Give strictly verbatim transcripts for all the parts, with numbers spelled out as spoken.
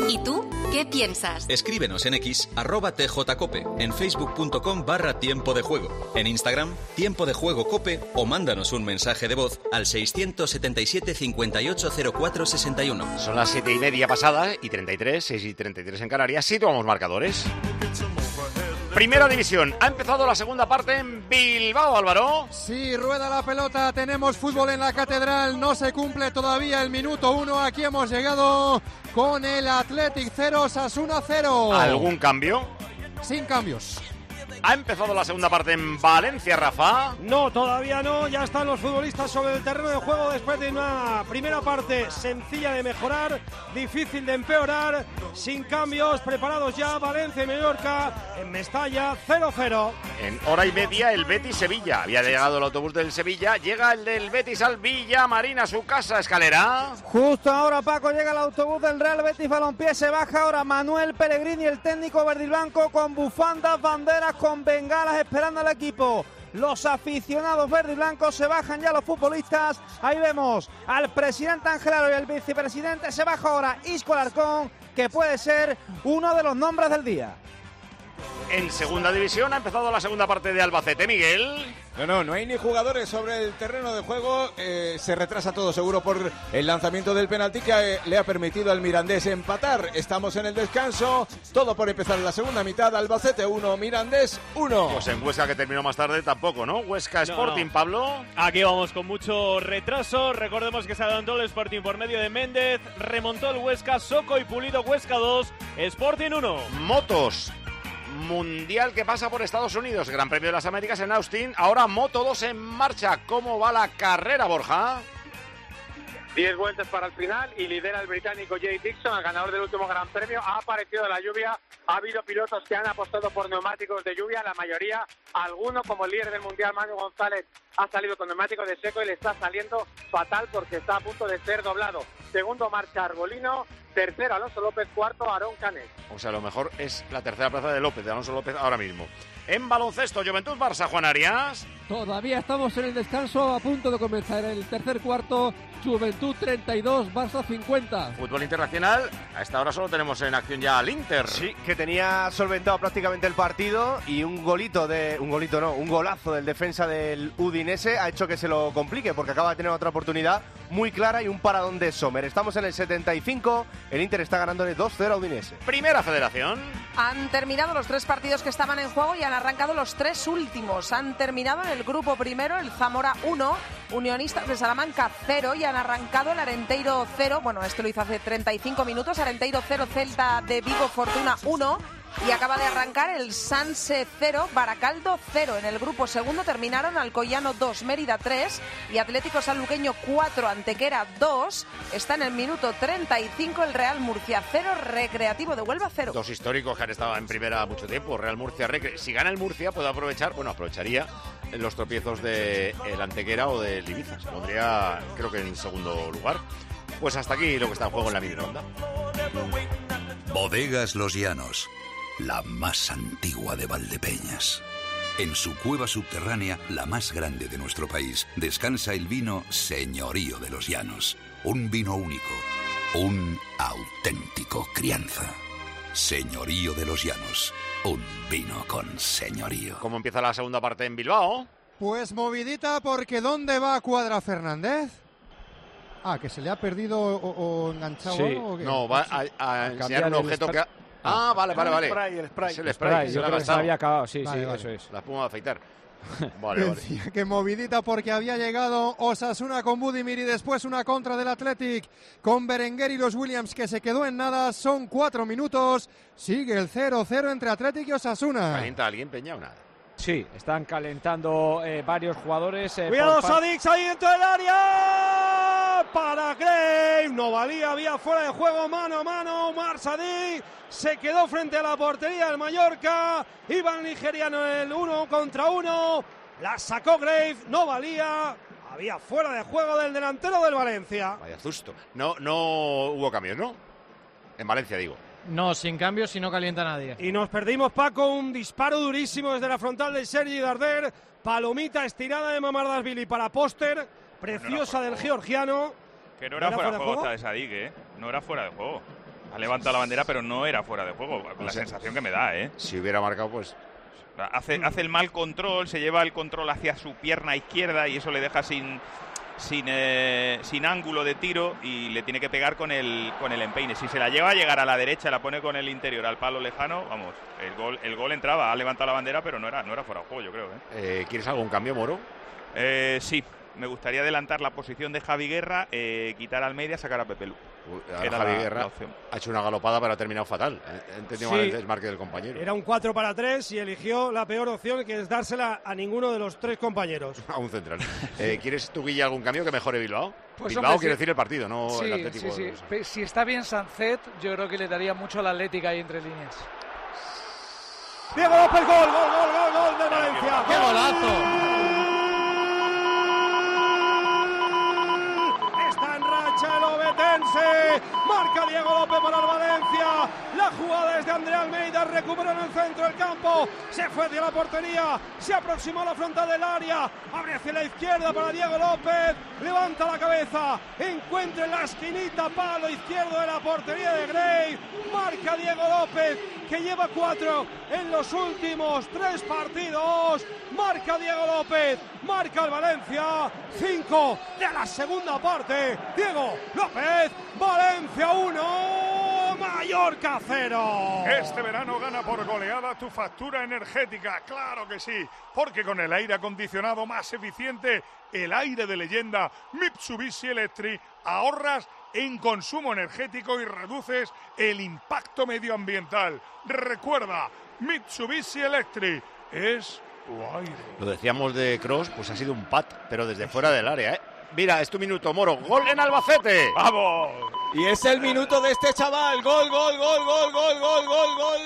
¿Y tú qué piensas? Escríbenos en X, arroba tjcope, en facebook.com barra tiempo de juego, en Instagram, tiempo de juego cope, o mándanos un mensaje de voz al seiscientos setenta y siete, cincuenta y ocho, cero cuatro sesenta y uno. Son las siete y media pasadas y treinta y tres, seis y treinta y tres en Canarias. Situamos marcadores. Primera división. Ha empezado la segunda parte en Bilbao, Álvaro. Sí, rueda la pelota. Tenemos fútbol en la Catedral. No se cumple todavía el minuto uno. Aquí hemos llegado con el Athletic cero, Osasuna cero. ¿Algún cambio? Sin cambios. Ha empezado la segunda parte en Valencia, Rafa. No, todavía no. Ya están los futbolistas sobre el terreno de juego después de una primera parte sencilla de mejorar, difícil de empeorar, sin cambios, preparados ya Valencia y Mallorca en Mestalla, cero cero. En hora y media el Betis-Sevilla. Había llegado el autobús del Sevilla, llega el del Betis al Villamarín, a su casa, Escalera. Justo ahora, Paco, llega el autobús del Real Betis Balompié, se baja ahora Manuel Pellegrini, el técnico verdiblanco, con bufandas, banderas, con bengalas esperando al equipo. Los aficionados verde y blancos, se bajan ya los futbolistas. Ahí vemos al presidente Angelaro y el vicepresidente. Se baja ahora Isco Alarcón, que puede ser uno de los nombres del día. En segunda división ha empezado la segunda parte de Albacete, Miguel. No, no, no hay ni jugadores sobre el terreno de juego. Eh, se retrasa todo seguro por el lanzamiento del penalti que eh, le ha permitido al Mirandés empatar. Estamos en el descanso. Todo por empezar en la segunda mitad. Albacete uno, Mirandés uno. Pues en Huesca, que terminó más tarde, tampoco, ¿no? Huesca Sporting, no, no. Pablo. Aquí vamos con mucho retraso. Recordemos que se adelantó el Sporting por medio de Méndez. Remontó el Huesca, Soco y Pulido. Huesca dos, Sporting uno. Motos. Mundial que pasa por Estados Unidos, Gran Premio de las Américas en Austin, ahora Moto dos en marcha. ¿Cómo va la carrera, Borja? Diez vueltas para el final y lidera el británico Jay Dixon, el ganador del último Gran Premio. Ha aparecido la lluvia, ha habido pilotos que han apostado por neumáticos de lluvia, la mayoría, alguno como el líder del Mundial, Manu González, ha salido con neumáticos de seco y le está saliendo fatal porque está a punto de ser doblado. Segundo marcha Arbolino, tercero Alonso López, cuarto Aarón Canet. O sea, a lo mejor es la tercera plaza de López, de Alonso López ahora mismo. En baloncesto, Juventud Barça, Juan Arias. Todavía estamos en el descanso, a punto de comenzar el tercer cuarto. Juventud treinta y dos, Barça cincuenta. Fútbol internacional, a esta hora solo tenemos en acción ya al Inter. Sí, que tenía solventado prácticamente el partido y un golito de... un golito no, un golazo del defensa del Udinese ha hecho que se lo complique porque acaba de tener otra oportunidad muy clara y un paradón de Sommer. Estamos en el setenta y cinco, el Inter está ganándole dos cero a Udinese. Primera Federación. Han terminado los tres partidos que estaban en juego y han arrancado los tres últimos. Han terminado en el grupo primero el Zamora uno, Unionistas de Salamanca cero y han arrancado el Arenteiro cero. Bueno, esto lo hizo hace treinta y cinco minutos. Arenteiro cero, Celta de Vigo Fortuna uno. Y acaba de arrancar el Sanse cero, Baracaldo cero. En el grupo segundo terminaron Alcoyano dos, Mérida tres y Atlético Sanluqueño cuatro, Antequera dos. Está en el minuto treinta y cinco el Real Murcia cero, Recreativo de Huelva cero. Dos históricos que han estado en primera mucho tiempo, Real Murcia, Recre. Si gana el Murcia puede aprovechar, bueno, aprovecharía los tropiezos de el Antequera o del Ibiza. Se pondría, creo que en segundo lugar. Pues hasta aquí lo que está en juego en la mini ronda. Bodegas Los Llanos, la más antigua de Valdepeñas. En su cueva subterránea, la más grande de nuestro país, descansa el vino Señorío de los Llanos. Un vino único, un auténtico crianza. Señorío de los Llanos, un vino con señorío. ¿Cómo empieza la segunda parte en Bilbao? Pues movidita, porque ¿dónde va Cuadra Fernández? Ah, que se le ha perdido o, o enganchado sí. algo. ¿O qué? No, va a, a enseñar un objeto que... Ha... Ah, vale, vale, vale. El spray, el spray. Es el el spray, spray. se Yo lo ha creo que se gastado. había acabado, sí, vale, sí, vale. eso es. La espuma de afeitar. Vale, vale. Decía que movidita porque había llegado Osasuna con Budimir y después una contra del Athletic con Berenguer y los Williams que se quedó en nada. Son cuatro minutos. Sigue el cero cero entre Athletic y Osasuna. ¿Calienta alguien, Peña, o nada? Sí, están calentando eh, varios jugadores. Eh, Cuidado, Sadix ahí dentro del área. Para Grave. No valía, había fuera de juego, mano a mano. Omar Sadix se quedó frente a la portería del Mallorca. Iba el nigeriano el uno contra uno. La sacó Grave, no valía. Había fuera de juego del delantero del Valencia. Vaya susto. No, no hubo cambios, ¿no? En Valencia, digo. No, sin cambios y no calienta nadie. Y nos perdimos, Paco, un disparo durísimo desde la frontal de Sergi Darder. Palomita estirada de Mamardashvili para Póster. Preciosa no del georgiano. Que no era, ¿No era fuera, fuera de juego, juego? Esta de Sadik, ¿eh? No era fuera de juego. Ha levantado la bandera, pero no era fuera de juego. La o sea, sensación que me da, ¿eh? Si hubiera marcado, pues... Hace, hace el mal control, se lleva el control hacia su pierna izquierda y eso le deja sin... Sin, eh, sin ángulo de tiro y le tiene que pegar con el con el empeine. Si se la lleva a llegar a la derecha, la pone con el interior al palo lejano, vamos, el gol el gol entraba, ha levantado la bandera, pero no era no era fuera de juego, yo creo. ¿eh? Eh, ¿Quieres algún cambio, Moro? Eh, sí, me gustaría adelantar la posición de Javi Guerra, eh, quitar a Almeida, sacar a Pepe Lu. Javi la, Guerra la ha hecho una galopada, pero ha terminado fatal. He entendido sí, mal el desmarque del compañero. Era un cuatro para tres y eligió la peor opción, que es dársela a ninguno de los tres compañeros. A un central. eh, ¿Quieres tú, Guille, algún cambio que mejore Bilbao? Pues Bilbao hombre, quiere sí. decir el partido, no sí, el Atlético. Sí, sí. Si está bien Sancet, yo creo que le daría mucho a la Atlética ahí entre líneas. Diego López, gol, gol, gol, gol, gol de Valencia. ¡Qué golazo! El obetense, marca Diego López para el Valencia, la jugada es de André Almeida, recupera en el centro del campo, se fue hacia la portería, se aproximó a la frontal del área, abre hacia la izquierda para Diego López, levanta la cabeza, encuentra en la esquinita, palo izquierdo de la portería de Grey, marca Diego López, que lleva cuatro en los últimos tres partidos, marca Diego López, marca el Valencia, cinco de la segunda parte, Diego López, Valencia uno, Mallorca cero. Este verano gana por goleada tu factura energética, claro que sí, porque con el aire acondicionado más eficiente, el aire de leyenda Mitsubishi Electric, ahorras en consumo energético y reduces el impacto medioambiental. Recuerda, Mitsubishi Electric es tu aire. Lo decíamos de Kroos, pues ha sido un pat, pero desde fuera del área, ¿eh? Mira, es tu minuto, Moro. ¡Gol en Albacete! ¡Vamos! Y es el minuto de este chaval. Gol, gol, gol, gol, gol, gol, gol, gol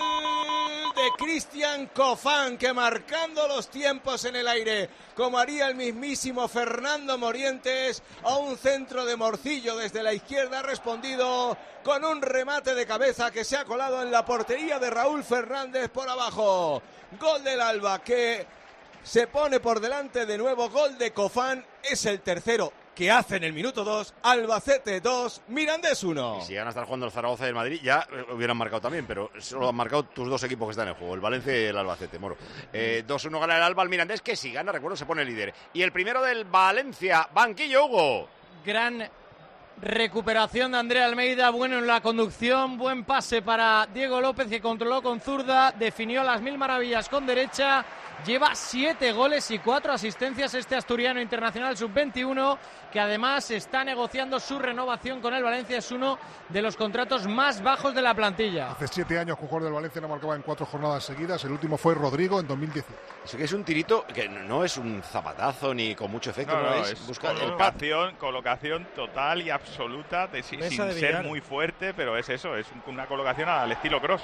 de Cristian Cofán, que marcando los tiempos en el aire, como haría el mismísimo Fernando Morientes, a un centro de Morcillo desde la izquierda, ha respondido con un remate de cabeza que se ha colado en la portería de Raúl Fernández por abajo. Gol del Alba, que se pone por delante de nuevo. Gol de Cofán, es el tercero que hace en el minuto dos. Albacete dos, Mirandés uno. Y si llegan a estar jugando el Zaragoza y el Madrid, ya hubieran marcado también, pero solo han marcado tus dos equipos que están en juego, el Valencia y el Albacete, Moro. Eh, dos uno gana el Alba al Mirandés, que si gana, recuerdo, se pone líder. Y el primero del Valencia, banquillo, Hugo. Gran recuperación de André Almeida, bueno en la conducción, buen pase para Diego López, que controló con zurda, definió a las mil maravillas con derecha, lleva siete goles y cuatro asistencias este asturiano internacional sub veintiuno, que además está negociando su renovación con el Valencia, es uno de los contratos más bajos de la plantilla. Hace siete años que un jugador del Valencia no marcaba en cuatro jornadas seguidas, el último fue Rodrigo en dos mil diez. Eso que es un tirito que no es un zapatazo ni con mucho efecto, no, no, no es, es buscar colocación, el colocación total y absoluta, de, sin, sin de ser muy fuerte, pero es eso, es una colocación al estilo Kroos.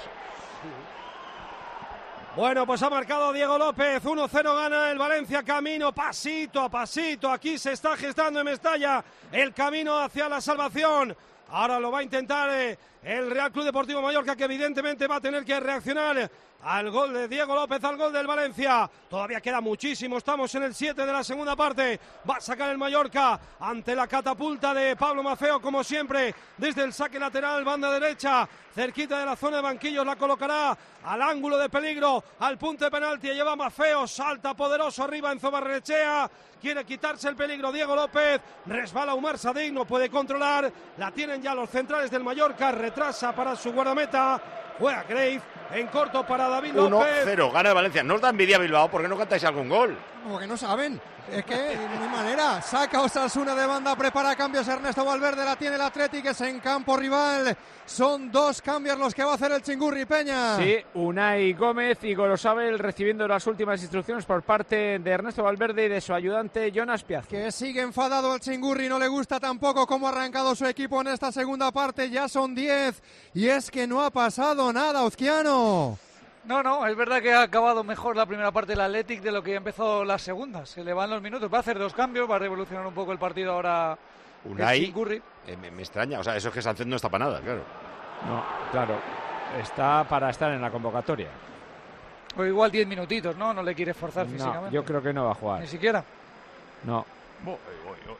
Bueno, pues ha marcado Diego López, uno cero gana el Valencia, camino pasito a pasito, aquí se está gestando en Mestalla el camino hacia la salvación. Ahora lo va a intentar eh, el Real Club Deportivo Mallorca, que evidentemente va a tener que reaccionar al gol de Diego López, al gol del Valencia. Todavía queda muchísimo, estamos en el siete de la segunda parte. Va a sacar el Mallorca ante la catapulta de Pablo Maffeo, como siempre, desde el saque lateral, banda derecha, cerquita de la zona de banquillos, la colocará al ángulo de peligro, al punto de penalti, lleva Maffeo, salta poderoso arriba Enzo Barrenechea, quiere quitarse el peligro Diego López, resbala Umar Sadik, no puede controlar, la tienen ya los centrales del Mallorca, retrasa para su guardameta, juega Grave, en corto para David López. uno cero, gana el Valencia. ¿No os da envidia Bilbao? ¿Por qué no cantáis algún gol? Porque no saben. Es que de ninguna manera. Saca Osasuna de banda, prepara cambios Ernesto Valverde, la tiene el Athletic, es en campo rival. Son dos cambios los que va a hacer el Chingurri, Peña. Sí, Unai Gómez y Gorosabel recibiendo las últimas instrucciones por parte de Ernesto Valverde y de su ayudante Jonas Piazza. Que sigue enfadado el Chingurri, no le gusta tampoco cómo ha arrancado su equipo en esta segunda parte, ya son diez y es que no ha pasado nada, Ozquiano. No, no, es verdad que ha acabado mejor la primera parte del Athletic de lo que empezó la segunda. Se le van los minutos, va a hacer dos cambios, va a revolucionar un poco el partido ahora. Unai, eh, me, me extraña, o sea, eso es que Sánchez no está para nada, claro. No, claro, está para estar en la convocatoria. O igual diez minutitos, ¿no? No le quiere forzar no, físicamente. yo creo que no va a jugar. Ni siquiera. No. Voy, voy, voy.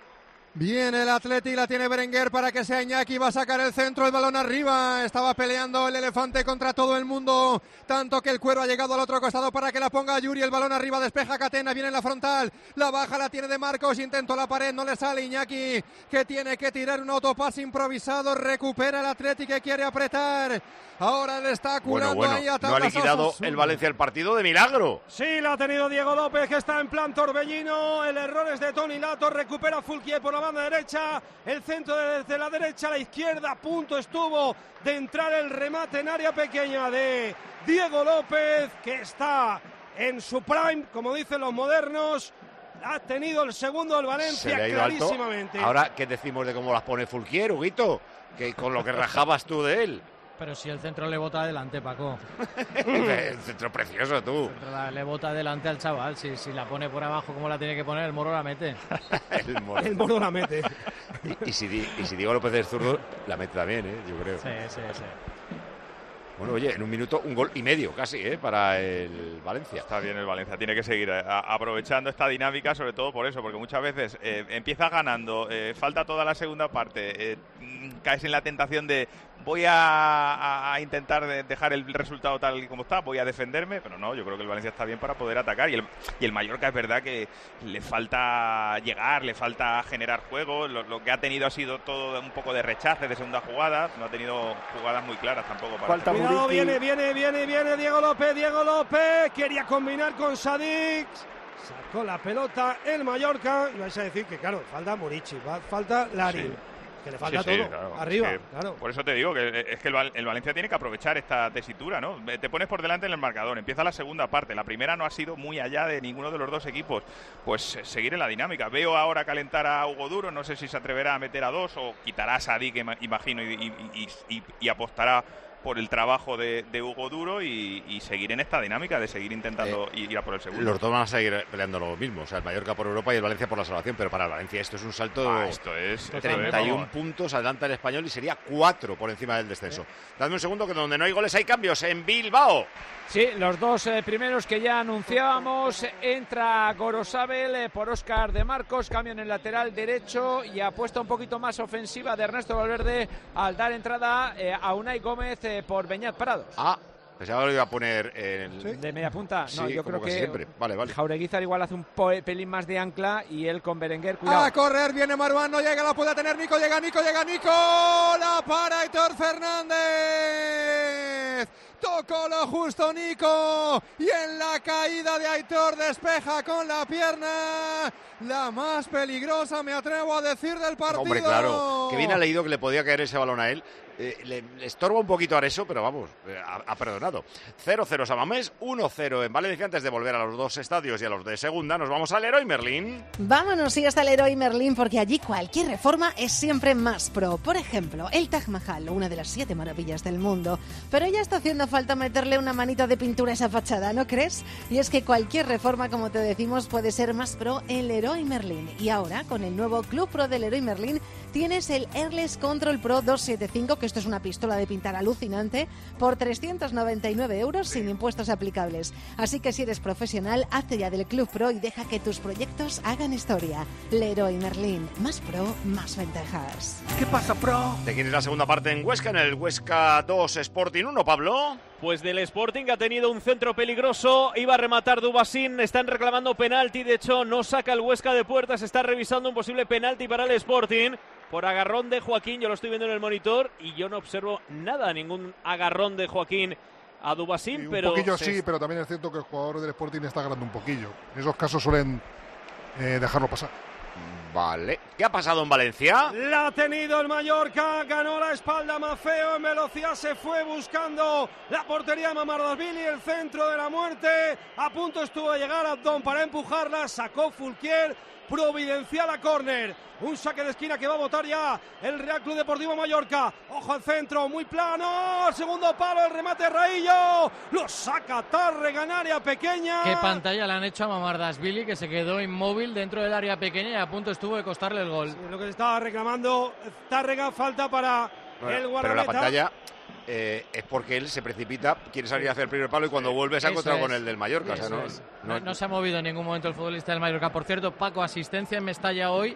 Viene el Atleti, la tiene Berenguer para que sea Iñaki, va a sacar el centro, el balón arriba, estaba peleando el elefante contra todo el mundo, tanto que el cuero ha llegado al otro costado para que la ponga Yuri, el balón arriba, despeja Catena, viene en la frontal, la baja, la tiene de Marcos, intentó la pared, no le sale Iñaki, que tiene que tirar un autopase improvisado, recupera el Atleti que quiere apretar, ahora le está curando bueno, bueno, ahí a no ha liquidado el Valencia el partido de milagro. Sí, la ha tenido Diego López, que está en plan torbellino, el error es de Toni Lato, recupera Fulquier por la banda derecha, el centro desde la derecha a la izquierda, a punto estuvo de entrar el remate en área pequeña de Diego López, que está en su prime, como dicen los modernos, ha tenido el segundo del Valencia clarísimamente. Alto. Ahora, ¿qué decimos de cómo las pone Fulquier, Huguito? Que con lo que rajabas tú de él. Pero si el centro le bota adelante, Paco. El centro precioso, tú. Le bota adelante al chaval. Si, si la pone por abajo como la tiene que poner, el Moro la mete. el, moro. el Moro la mete. Y, y, si, y si Diego López es zurdo, la mete también, ¿eh? Yo creo. Sí, sí, sí. Bueno, oye, en un minuto, un gol y medio casi, ¿eh? Para el Valencia. Está bien el Valencia, tiene que seguir a, aprovechando esta dinámica, sobre todo por eso, porque muchas veces eh, empiezas ganando, eh, falta toda la segunda parte, eh, caes en la tentación de voy a, a, a intentar de dejar el resultado tal y como está, voy a defenderme, pero no, yo creo que el Valencia está bien para poder atacar, y el, y el Mallorca es verdad que le falta llegar, le falta generar juego, lo, lo que ha tenido ha sido todo un poco de rechace de segunda jugada, no ha tenido jugadas muy claras tampoco para falta. Cuidado, viene, viene, viene, viene Diego López, Diego López, quería combinar con Sadik, sacó la pelota el Mallorca, y vais a decir que claro, falta Murici, falta Larin. Sí. Que le falta sí, sí, todo, claro, arriba, sí. claro. Por eso te digo que es que el, el Valencia tiene que aprovechar esta tesitura, ¿no? Te pones por delante en el marcador, empieza la segunda parte, la primera no ha sido muy allá de ninguno de los dos equipos, pues seguir en la dinámica. Veo ahora calentar a Hugo Duro, no sé si se atreverá a meter a dos o quitará a Sadik, imagino, y, y, y, y, y apostará por el trabajo de, de Hugo Duro y, y seguir en esta dinámica de seguir intentando eh, ir a por el segundo. Los dos van a seguir peleando lo mismo, o sea, el Mallorca por Europa y el Valencia por la salvación, pero para el Valencia esto es un salto ah, esto es, treinta y uno esto es, puntos, adelanta el Español y sería cuatro por encima del descenso. ¿Eh? Dadme un segundo, que donde no hay goles hay cambios en Bilbao. Sí, los dos eh, primeros que ya anunciábamos, entra Gorosabel eh, por Óscar de Marcos, cambio en el lateral derecho y apuesta un poquito más ofensiva de Ernesto Valverde al dar entrada eh, a Unai Gómez eh, por Beñat Prados. Ah, pensaba que lo iba a poner en... ¿Sí? ¿De media punta? No, sí, yo creo que siempre. Vale, vale. Jaureguizar igual hace un pelín más de ancla y él con Berenguer, cuidado. A correr, viene Marwan, no llega, la puede tener Nico, llega Nico, llega Nico, la para Aitor Fernández. Tocó lo justo Nico y en la caída de Aitor despeja con la pierna, la más peligrosa me atrevo a decir del partido. Hombre, claro, que bien ha leído que le podía caer ese balón a él. Eh, le, le estorba un poquito a eso, pero vamos, eh, ha, ha perdonado. cero cero Samamés, uno cero en Valencia. Antes de volver a los dos estadios y a los de segunda, nos vamos al Leroy Merlin. Vámonos, sí, hasta el Leroy Merlin, porque allí cualquier reforma es siempre más pro. Por ejemplo, el Taj Mahal, una de las siete maravillas del mundo. Pero ya está haciendo falta meterle una manita de pintura a esa fachada, ¿no crees? Y es que cualquier reforma, como te decimos, puede ser más pro en Leroy Merlin. Y ahora, con el nuevo Club Pro de Leroy Merlin, tienes el Airless Control Pro doscientos setenta y cinco, que esto es una pistola de pintar alucinante, por trescientos noventa y nueve euros sin impuestos aplicables. Así que si eres profesional, hazte ya del Club Pro y deja que tus proyectos hagan historia. Leroy Merlin, más pro, más ventajas. ¿Qué pasa, pro? ¿De quién es la segunda parte en Huesca, en el Huesca dos Sporting uno, Pablo? Pues del Sporting, que ha tenido un centro peligroso, iba a rematar Dubasín, están reclamando penalti, de hecho no saca el Huesca de puertas, está revisando un posible penalti para el Sporting por agarrón de Joaquín, yo lo estoy viendo en el monitor y yo no observo nada, ningún agarrón de Joaquín a Dubasín, un pero... Un poquillo sí, pero también es cierto que el jugador del Sporting está agarrando un poquillo, en esos casos suelen eh, dejarlo pasar. Vale. ¿Qué ha pasado en Valencia? La ha tenido el Mallorca, ganó la espalda Mafeo, en velocidad se fue buscando la portería Mamardashvili, el centro de la muerte, a punto estuvo de llegar Abdón para empujarla, sacó Fulquier, providencial a córner, un saque de esquina que va a botar ya el Real Club Deportivo Mallorca, ojo al centro, muy plano, al segundo palo, el remate Raillo, lo saca Tárrega en área pequeña. Qué pantalla le han hecho a Mamardashvili, que se quedó inmóvil dentro del área pequeña y a punto estuvo de costarle el gol. Sí, lo que se estaba reclamando Tárrega, falta para bueno, el guardameta. Pero la pantalla eh, es porque él se precipita, quiere salir a hacer el primer palo y cuando vuelve se ha encontrado es. con el del Mallorca. O sea, no, no, no, no se ha movido en ningún momento el futbolista del Mallorca. Por cierto, Paco, asistencia en Mestalla hoy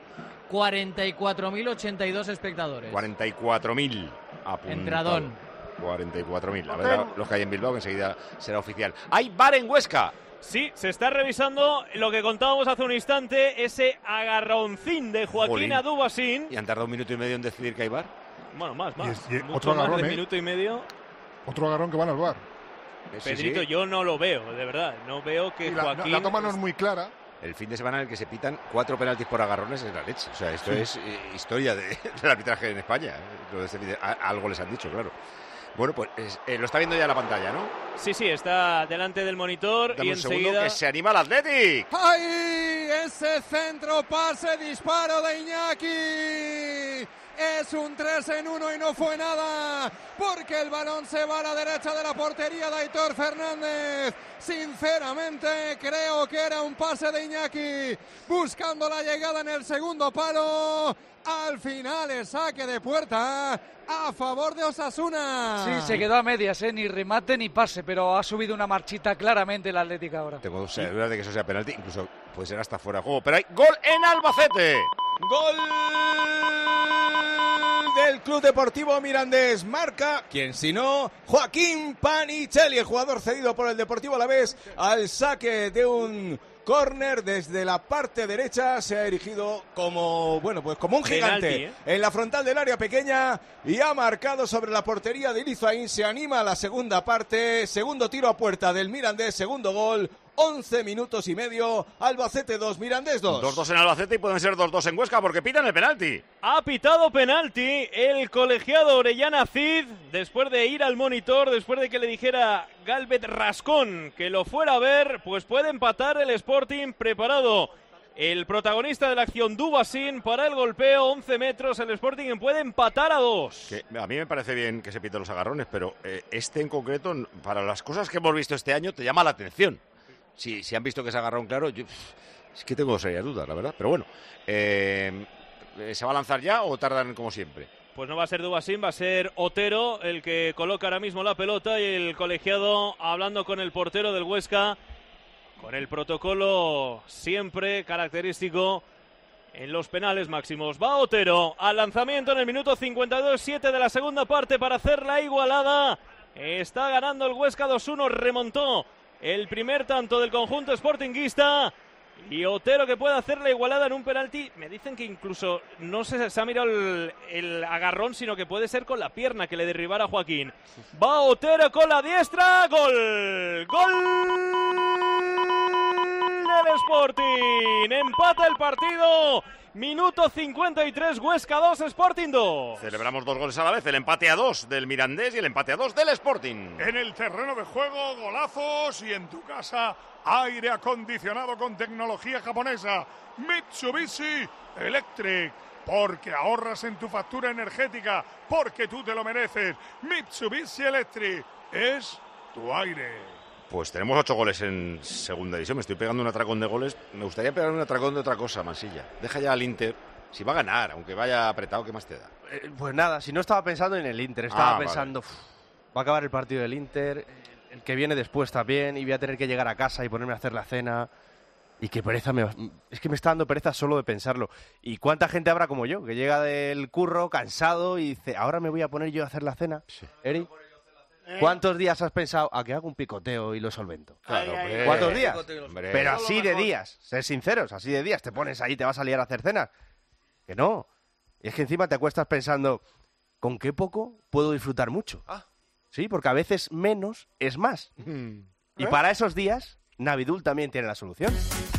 cuarenta y cuatro mil ochenta y dos espectadores. cuarenta y cuatro mil apuntados. Entradón. cuarenta y cuatro mil. A ver los que hay en Bilbao, que enseguida será oficial. ¡Hay bar en Huesca! Sí, se está revisando lo que contábamos hace un instante, ese agarroncín de Joaquín Jolín. Adubasín. ¿Y han tardado un minuto y medio en decidir que hay bar? Bueno, más, más. Y es- y Mucho otro más agarrón, de ¿eh? minuto y medio. Otro agarrón que van al bar. Sí, Pedrito, sí. yo no lo veo, de verdad. No veo que Y la, Joaquín... la toma no es muy clara. El fin de semana en el que se pitan cuatro penaltis por agarrones es la leche. O sea, esto Sí. es eh, historia de, del arbitraje en España. ¿eh? Lo de este fin de- a- algo les han dicho, claro. Bueno, pues es- eh, lo está viendo ya en la pantalla, ¿no? Sí, sí, está delante del monitor Dame y un segundo enseguida... que se anima el Athletic. ¡Ay! Ese centro, pase, disparo de Iñaki. Es un tres en uno y no fue nada, porque el balón se va a la derecha de la portería de Aitor Fernández. Sinceramente, creo que era un pase de Iñaki, buscando la llegada en el segundo palo. Al final, el saque de puerta a favor de Osasuna. Sí, se quedó a medias, ¿eh? Ni remate ni pase, pero ha subido una marchita claramente el Atlético ahora. Tengo dudas de que eso sea penalti, incluso puede ser hasta fuera de juego. Pero hay gol en Albacete. Gol del Club Deportivo Mirandés. Marca, quien si no, Joaquín Panicelli, el jugador cedido por el Deportivo Alavés al saque de un córner desde la parte derecha. Se ha erigido como, bueno, pues como un gigante Penalti, ¿eh? en la frontal del área pequeña y ha marcado sobre la portería de Irizaín. Se anima a la segunda parte, segundo tiro a puerta del Mirandés, segundo gol. once minutos y medio, Albacete dos, Mirandés dos. dos dos en Albacete y pueden ser dos dos en Huesca porque pitan el penalti. Ha pitado penalti el colegiado Orellana Cid después de ir al monitor, después de que le dijera Galvez Rascón que lo fuera a ver, pues puede empatar el Sporting preparado. El protagonista de la acción, Dubasín, para el golpeo, once metros, el Sporting puede empatar a dos. Que a mí me parece bien que se piten los agarrones, pero eh, este en concreto, para las cosas que hemos visto este año, te llama la atención. Si, si han visto que se agarrón claro, yo es que tengo serias dudas, la verdad. Pero bueno, eh, ¿se va a lanzar ya o tardan como siempre? Pues no va a ser Dubasín, va a ser Otero el que coloca ahora mismo la pelota y el colegiado hablando con el portero del Huesca, con el protocolo siempre característico en los penales máximos. Va Otero al lanzamiento en el minuto cincuenta y dos, siete de la segunda parte para hacer la igualada. Está ganando el Huesca dos uno, remontó el primer tanto del conjunto sportinguista y Otero que puede hacer la igualada en un penalti. Me dicen que incluso no se, se ha mirado el, el agarrón, sino que puede ser con la pierna que le derribara a Joaquín. Va Otero con la diestra, gol, gol del Sporting, empata el partido. Minuto cincuenta y tres, Huesca dos, Sporting dos. Celebramos dos goles a la vez, el empate a dos del Mirandés y el empate a dos del Sporting. En el terreno de juego, golazos y en tu casa, aire acondicionado con tecnología japonesa. Mitsubishi Electric. Porque ahorras en tu factura energética, porque tú te lo mereces. Mitsubishi Electric es tu aire. Pues tenemos ocho goles en segunda división. Me estoy pegando un atracón de goles. Me gustaría pegar un atracón de otra cosa, Mansilla. Deja ya al Inter. Si va a ganar, aunque vaya apretado, ¿qué más te da? Eh, pues nada, si no estaba pensando en el Inter, estaba Ah, pensando, "Uf, va a acabar el partido del Inter, el que viene después también, y voy a tener que llegar a casa y ponerme a hacer la cena. Y qué pereza, me, es que me está dando pereza solo de pensarlo. ¿Y cuánta gente habrá como yo, que llega del curro cansado y dice, ahora me voy a poner yo a hacer la cena? Sí. Eri, ¿cuántos días has pensado a que hago un picoteo y lo solvento? Claro, Ay, hombre. ¿Cuántos días? Hombre. Pero así de días, ser sinceros, así de días. Te pones ahí, te vas a liar a hacer cenas. Que no. Y es que encima te acuestas pensando, ¿con qué poco puedo disfrutar mucho? Ah. Sí, porque a veces menos es más. Y para esos días, Navidul también tiene la solución.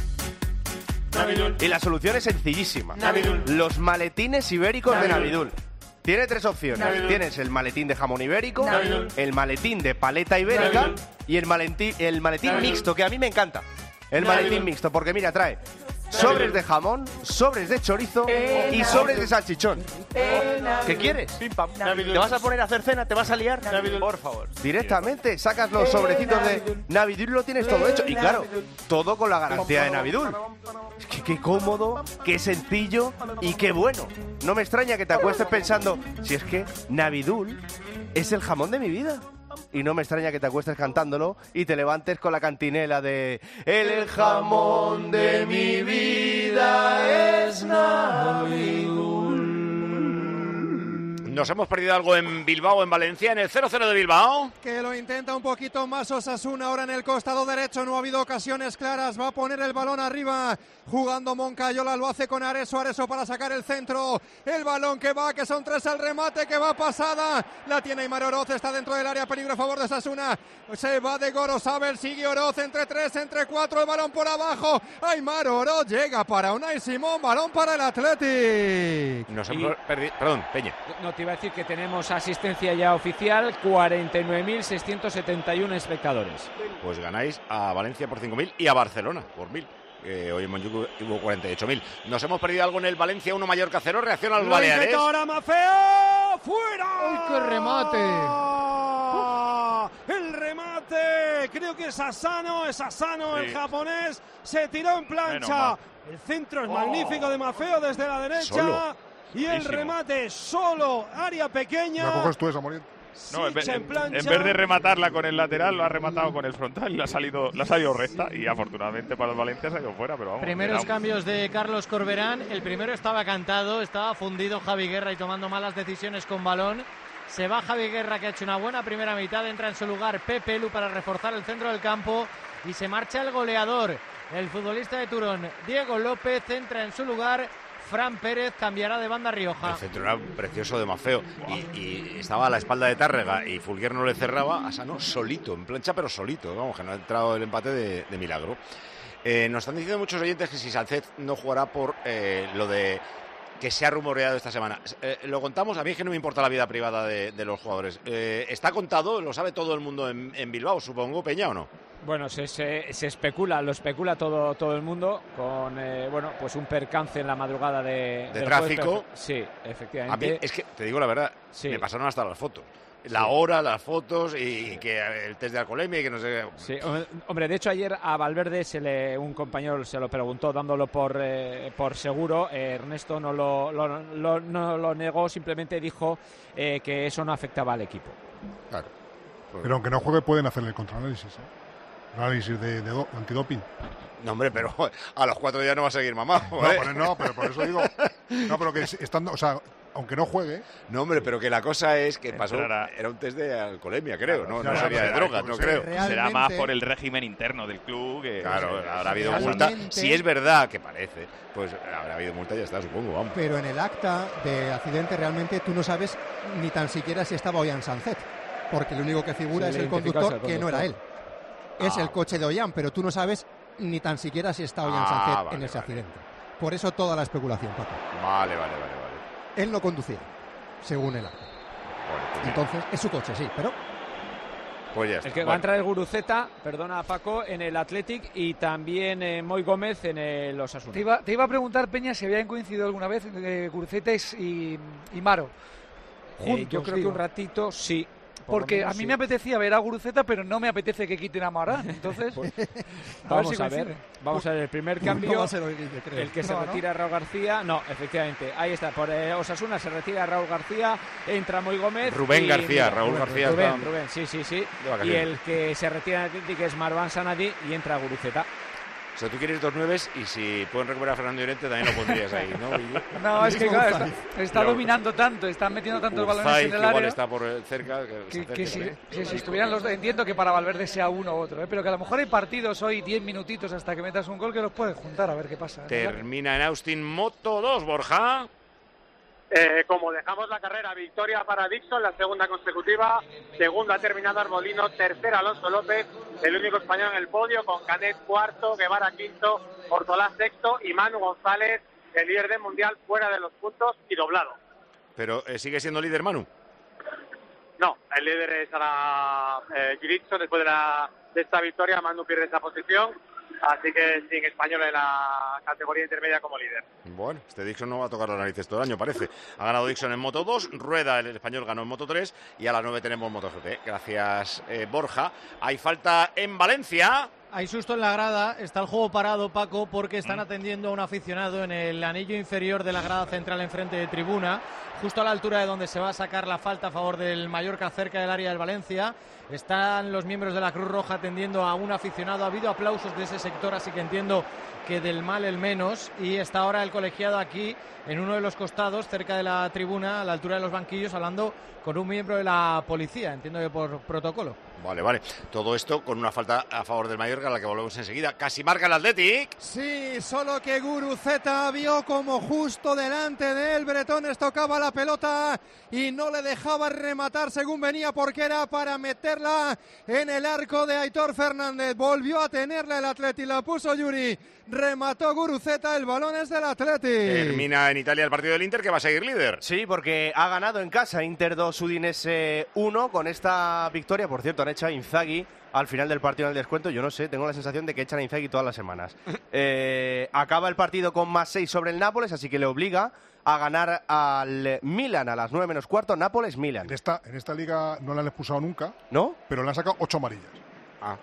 Navidul. Y la solución es sencillísima. Navidul. Los maletines ibéricos de Navidul. Navidul. Tiene tres opciones. Navidul. Tienes el maletín de jamón ibérico, Navidul. el maletín de paleta ibérica Navidul. y el maletín, el maletín Navidul. mixto, que a mí me encanta. El Navidul. maletín mixto, porque mira, trae sobres de jamón, sobres de chorizo y sobres de salchichón. ¿Qué quieres? Pim, pam. ¿Te vas a poner a hacer cena? ¿Te vas a liar? Por favor. Directamente sacas los sobrecitos de Navidul y lo tienes todo hecho. Y claro, todo con la garantía de Navidul. Es que qué cómodo, qué sencillo y qué bueno. No me extraña que te acuestes pensando, si es que Navidul es el jamón de mi vida. Y no me extraña que te acuestes cantándolo y te levantes con la cantinela de el jamón de mi vida. vida es Navidul. Nos hemos perdido algo en Bilbao, en Valencia, en el cero cero de Bilbao. Que lo intenta un poquito más Osasuna ahora en el costado derecho, no ha habido ocasiones claras, va a poner el balón arriba, jugando Moncayola, lo hace con Areso, Areso para sacar el centro, el balón que va, que son tres al remate, que va pasada, la tiene Aimar Oroz, está dentro del área, peligro a favor de Osasuna, se va de Gorosabel, sigue Oroz, entre tres, entre cuatro, el balón por abajo, Aimar Oroz llega para Unai Simón, balón para el Athletic. Nos hemos y... perdido, perdón, Peña. No te iba a decir que tenemos asistencia ya oficial, cuarenta y nueve mil seiscientos setenta y uno espectadores. Pues ganáis a Valencia por cinco mil y a Barcelona por mil. Eh, hoy en Montjuic hubo cuarenta y ocho mil. Nos hemos perdido algo en el Valencia, uno Mallorca cero, reacción a los Baleares. Ahora Mafeo, fuera. ¡Uy, qué remate! El remate, creo que es Asano, es Asano, sí. El japonés se tiró en plancha. El centro es oh. magnífico de Mafeo desde la derecha. Solo. Y el Buenísimo. remate solo, área pequeña. ¿La coges tú esa, Moriente? No, en vez, en, en vez de rematarla con el lateral, lo ha rematado con el frontal y le ha salido, le ha salido recta. Y afortunadamente para el Valencia se ha ido fuera. Pero vamos, primeros era... cambios de Carlos Corberán. El primero estaba cantado, estaba fundido Javi Guerra y tomando malas decisiones con balón. Se va Javi Guerra, que ha hecho una buena primera mitad. Entra en su lugar Pepe Lu para reforzar el centro del campo. Y se marcha el goleador, el futbolista de Turón, Diego López. Entra en su lugar Fran Pérez, cambiará de banda Rioja. El centro era precioso de Mafeo y, y estaba a la espalda de Tárrega y Fulguer no le cerraba. Asano solito, en plancha pero solito. Vamos, que no ha entrado el empate de, de milagro. Eh, nos están diciendo muchos oyentes que si Sánchez no jugará por eh, lo de que se ha rumoreado esta semana. Eh, lo contamos, a mí es que no me importa la vida privada de, de los jugadores. Eh, ¿Está contado? ¿Lo sabe todo el mundo en, en Bilbao, supongo, Peña, o no? Bueno, se, se, se especula, lo especula todo, todo el mundo con eh, bueno, pues un percance en la madrugada de, de tráfico. Jueves, sí, efectivamente. A mí es que, te digo la verdad, sí. me pasaron hasta las fotos. La sí. hora, las fotos y, y que el test de alcoholemia y que no sé. Sí, hombre, de hecho ayer a Valverde se le, un compañero se lo preguntó dándolo por, eh, por seguro. Eh, Ernesto no lo, lo, lo, no lo negó, simplemente dijo eh, que eso no afectaba al equipo. Claro. Pues... Pero aunque no juegue pueden hacerle el contraanálisis, ¿eh? Análisis de, de do, antidoping. No, hombre, pero a los cuatro días no va a seguir mamá. No, pero, no, pero por eso digo. No, pero que estando, o sea, aunque no juegue. No, hombre, pero que la cosa es que pasó. Era, era un test de alcoholemia, creo. Claro, no, no sería de drogas, no creo. Será más por el régimen interno del club. Que, claro, que habrá habido multa. Si es verdad que parece, pues habrá habido multa y ya está, supongo. Vamos. Pero en el acta de accidente realmente tú no sabes ni tan siquiera si estaba Ollán Sánchez. Porque lo único que figura es el conductor, el conductor, que no era él. Es ah. el coche de Ollán, pero tú no sabes ni tan siquiera si está Ollán ah, Sánchez vale, en ese vale. accidente. Por eso toda la especulación, Paco. Vale, vale, vale, vale. Él no conducía, según el acta. Bueno, pues Entonces, es su coche, sí, pero... Pues ya está. El que bueno. va a entrar el Guruceta, perdona Paco, en el Athletic y también eh, Moy Gómez en el Osasuna. Te iba, te iba a preguntar, Peña, si habían coincidido alguna vez eh, Guruceta y, y Maro. Juntos, eh, yo creo digo. que un ratito sí. Porque a mí sí. me apetecía ver a Guruceta, pero no me apetece que quiten a Morán. Entonces, pues, a vamos ver si a ver. Vamos a ver el primer cambio. No va a ser hoy, creo. El que no, se retira ¿no? Raúl García. No, efectivamente. Ahí está. Por eh, Osasuna se retira Raúl García. Entra Moy Gómez. Rubén y, García. Mira, Raúl Rubén, García. Rubén, está... Rubén, sí, sí, sí. Y el que se retira en el Atlético es Marwan Sanadi y entra Guruceta. O sea, tú quieres dos nueves y si pueden recuperar a Fernando Llorente también lo pondrías ahí, ¿no? Y... No, es que claro, está, está dominando tanto, están metiendo tantos balones en el área. Igual está por cerca. Que, que, que si, que si estuvieran los dos, entiendo que para Valverde sea uno u otro, ¿eh? Pero que a lo mejor hay partidos hoy, diez minutitos hasta que metas un gol que los puedes juntar a ver qué pasa. Termina en Austin Moto dos, Borja. Eh, como dejamos la carrera, victoria para Dixon, la segunda consecutiva, segunda ha terminado Arbolino, tercera Alonso López, el único español en el podio, con Canet cuarto, Guevara quinto, Ortolá sexto y Manu González, el líder del mundial, fuera de los puntos y doblado. Pero eh, ¿sigue siendo líder Manu? No, el líder es ahora eh, Dixon, después de, la, de esta victoria Manu pierde esa posición. Así que sin español en la categoría intermedia como líder. Bueno, este Dixon no va a tocar las narices todo el año, parece. Ha ganado Dixon en Moto dos, Rueda, el español, ganó en Moto tres y a las nueve tenemos MotoGP. Gracias, eh, Borja. Hay falta en Valencia. hay susto en la grada, está el juego parado, Paco, porque están atendiendo a un aficionado en el anillo inferior de la grada central enfrente de tribuna, justo a la altura de donde se va a sacar la falta a favor del Mallorca, cerca del área del Valencia. Están los miembros de la Cruz Roja atendiendo a un aficionado. Ha habido aplausos de ese sector, así que entiendo que del mal el menos. Y está ahora el colegiado aquí, en uno de los costados, cerca de la tribuna, a la altura de los banquillos, hablando con un miembro de la policía, entiendo que por protocolo. Vale, vale. Todo esto con una falta a favor del Mallorca, a la que volvemos enseguida. Casi marca el Athletic. Sí, solo que Guruceta vio como justo delante de él Bretones tocaba la pelota y no le dejaba rematar según venía, porque era para meterla en el arco de Aitor Fernández. Volvió a tenerla el Athletic, la puso Yuri, remató Guruceta, el balón es del Athletic. Termina en Italia el partido del Inter, que va a seguir líder. Sí, porque ha ganado en casa Inter dos, Udinese uno. Con esta victoria, por cierto, han hecho a Inzaghi al final del partido en el descuento. Yo no sé, tengo la sensación de que echan a Inzaghi todas las semanas. eh, acaba el partido con más seis sobre el Nápoles, así que le obliga a ganar al Milan a las nueve menos cuarto. Nápoles-Milan. En esta, en esta liga no la han expulsado nunca, ¿no? Pero le han sacado ocho amarillas. Ah,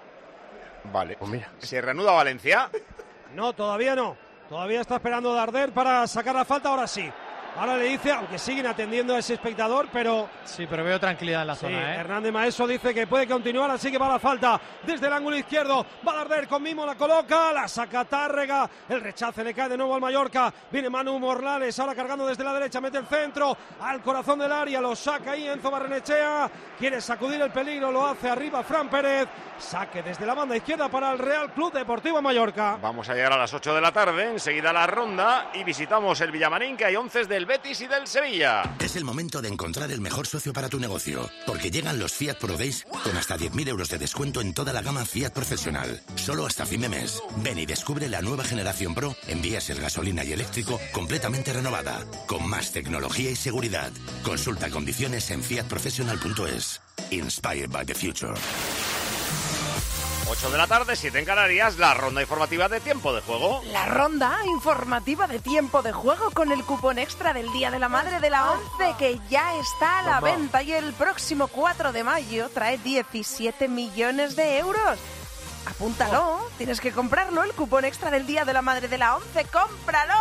vale. Pues mira. ¿Se reanuda Valencia? No, todavía no. Todavía está esperando Darder para sacar la falta, ahora sí. Ahora le dice, aunque siguen atendiendo a ese espectador, pero... Sí, pero veo tranquilidad en la sí, zona, ¿eh? Hernández Maeso dice que puede continuar, así que va la falta desde el ángulo izquierdo. Va Darder con Mimo, la coloca, la saca Tárrega. El rechace le cae de nuevo al Mallorca. Viene Manu Morlales, ahora cargando desde la derecha, mete el centro al corazón del área, lo saca ahí Enzo Barrenechea. Quiere sacudir el peligro, lo hace arriba Fran Pérez. Saque desde la banda izquierda para el Real Club Deportivo Mallorca. Vamos a llegar a las ocho de la tarde, enseguida la ronda, y visitamos el Villamarín, que hay once del Betis y del Sevilla. Es el momento de encontrar el mejor socio para tu negocio, porque llegan los Fiat Pro Days con hasta diez mil euros de descuento en toda la gama Fiat Profesional. Solo hasta fin de mes. Ven y descubre la nueva generación Pro en diésel, gasolina y eléctrico completamente renovada, con más tecnología y seguridad. Consulta condiciones en fiat professional punto es. Inspired by the future. ocho de la tarde, siete en Canarias, la ronda informativa de Tiempo de Juego. La ronda informativa de Tiempo de Juego con el cupón extra del Día de la Madre de la ONCE, que ya está a la Mamá. venta, y el próximo cuatro de mayo trae diecisiete millones de euros. Apúntalo, tienes que comprarlo, el cupón extra del Día de la Madre de la ONCE. ¡Cómpralo!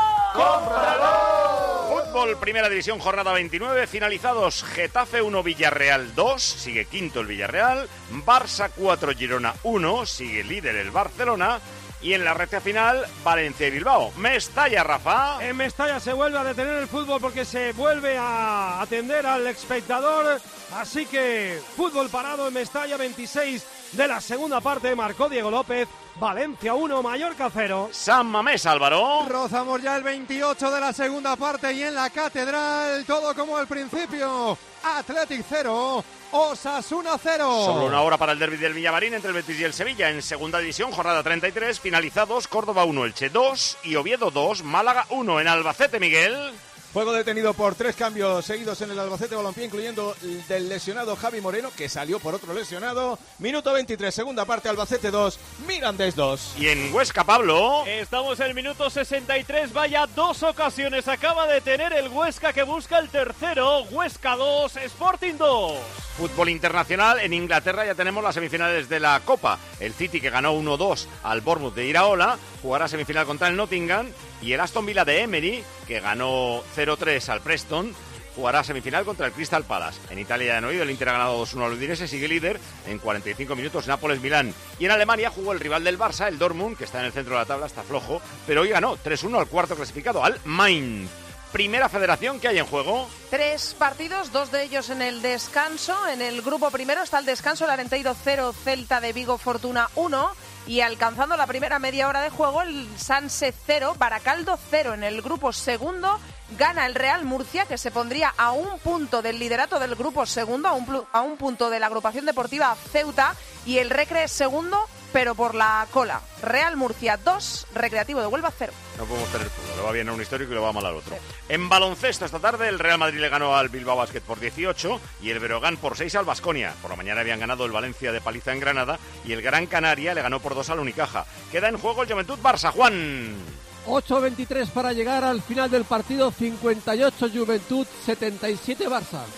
¡Cómpralo! Fútbol, Primera División, jornada veintinueve, finalizados Getafe uno, Villarreal dos, sigue quinto el Villarreal, Barça cuatro, Girona uno, sigue líder el Barcelona, y en la recta final, Valencia y Bilbao. Mestalla, Rafa. En Mestalla se vuelve a detener el fútbol porque se vuelve a atender al espectador, así que fútbol parado en Mestalla, veintiséis de la segunda parte, marcó Diego López. Valencia uno, Mallorca cero. San Mamés, Álvaro. Rozamos ya el veintiocho de la segunda parte y en la Catedral todo como al principio. Athletic cero, Osasuna cero. Sobre una hora para el derbi del Villamarín entre el Betis y el Sevilla. En segunda división, jornada treinta y tres, finalizados Córdoba uno, Elche dos y Oviedo dos, Málaga uno. En Albacete, Miguel. Juego detenido por tres cambios seguidos en el Albacete Balompié, incluyendo el del lesionado Javi Moreno, que salió por otro lesionado. Minuto veintitrés, segunda parte, Albacete dos, Mirandés dos. Y en Huesca, Pablo. Estamos en el minuto sesenta y tres, vaya dos ocasiones acaba de tener el Huesca, que busca el tercero. Huesca dos, Sporting dos. Fútbol internacional, en Inglaterra ya tenemos las semifinales de la Copa. El City, que ganó uno dos al Bournemouth de Iraola, jugará semifinal contra el Nottingham. Y el Aston Villa de Emery, que ganó cero tres al Preston, jugará semifinal contra el Crystal Palace. En Italia ya han oído, el Inter ha ganado dos uno al Udinese, sigue líder en cuarenta y cinco minutos, Nápoles-Milán. Y en Alemania jugó el rival del Barça, el Dortmund, que está en el centro de la tabla, está flojo, pero hoy ganó tres uno al cuarto clasificado, al Mainz. Primera Federación, ¿qué hay en juego? Tres partidos, dos de ellos en el descanso. En el grupo primero está el descanso, el Arenteiro cero, Celta de Vigo Fortuna uno. Y alcanzando la primera media hora de juego, el Sanse cero, Baracaldo cero. En el grupo segundo gana el Real Murcia, que se pondría a un punto del liderato del grupo segundo, a un, a un punto de la agrupación deportiva Ceuta. Y el Recre segundo, pero por la cola. Real Murcia dos, Recreativo de Huelva cero. No podemos tener fútbol, le va bien a un histórico y le va mal al otro. Sí. En baloncesto esta tarde, el Real Madrid le ganó al Bilbao Basket por dieciocho y el Breogán por seis al Baskonia. Por la mañana habían ganado el Valencia de paliza en Granada y el Gran Canaria le ganó por dos al Unicaja. Queda en juego el Juventud Barça, Juan. ocho veintitrés para llegar al final del partido, cincuenta y ocho Juventud, setenta y siete Barça.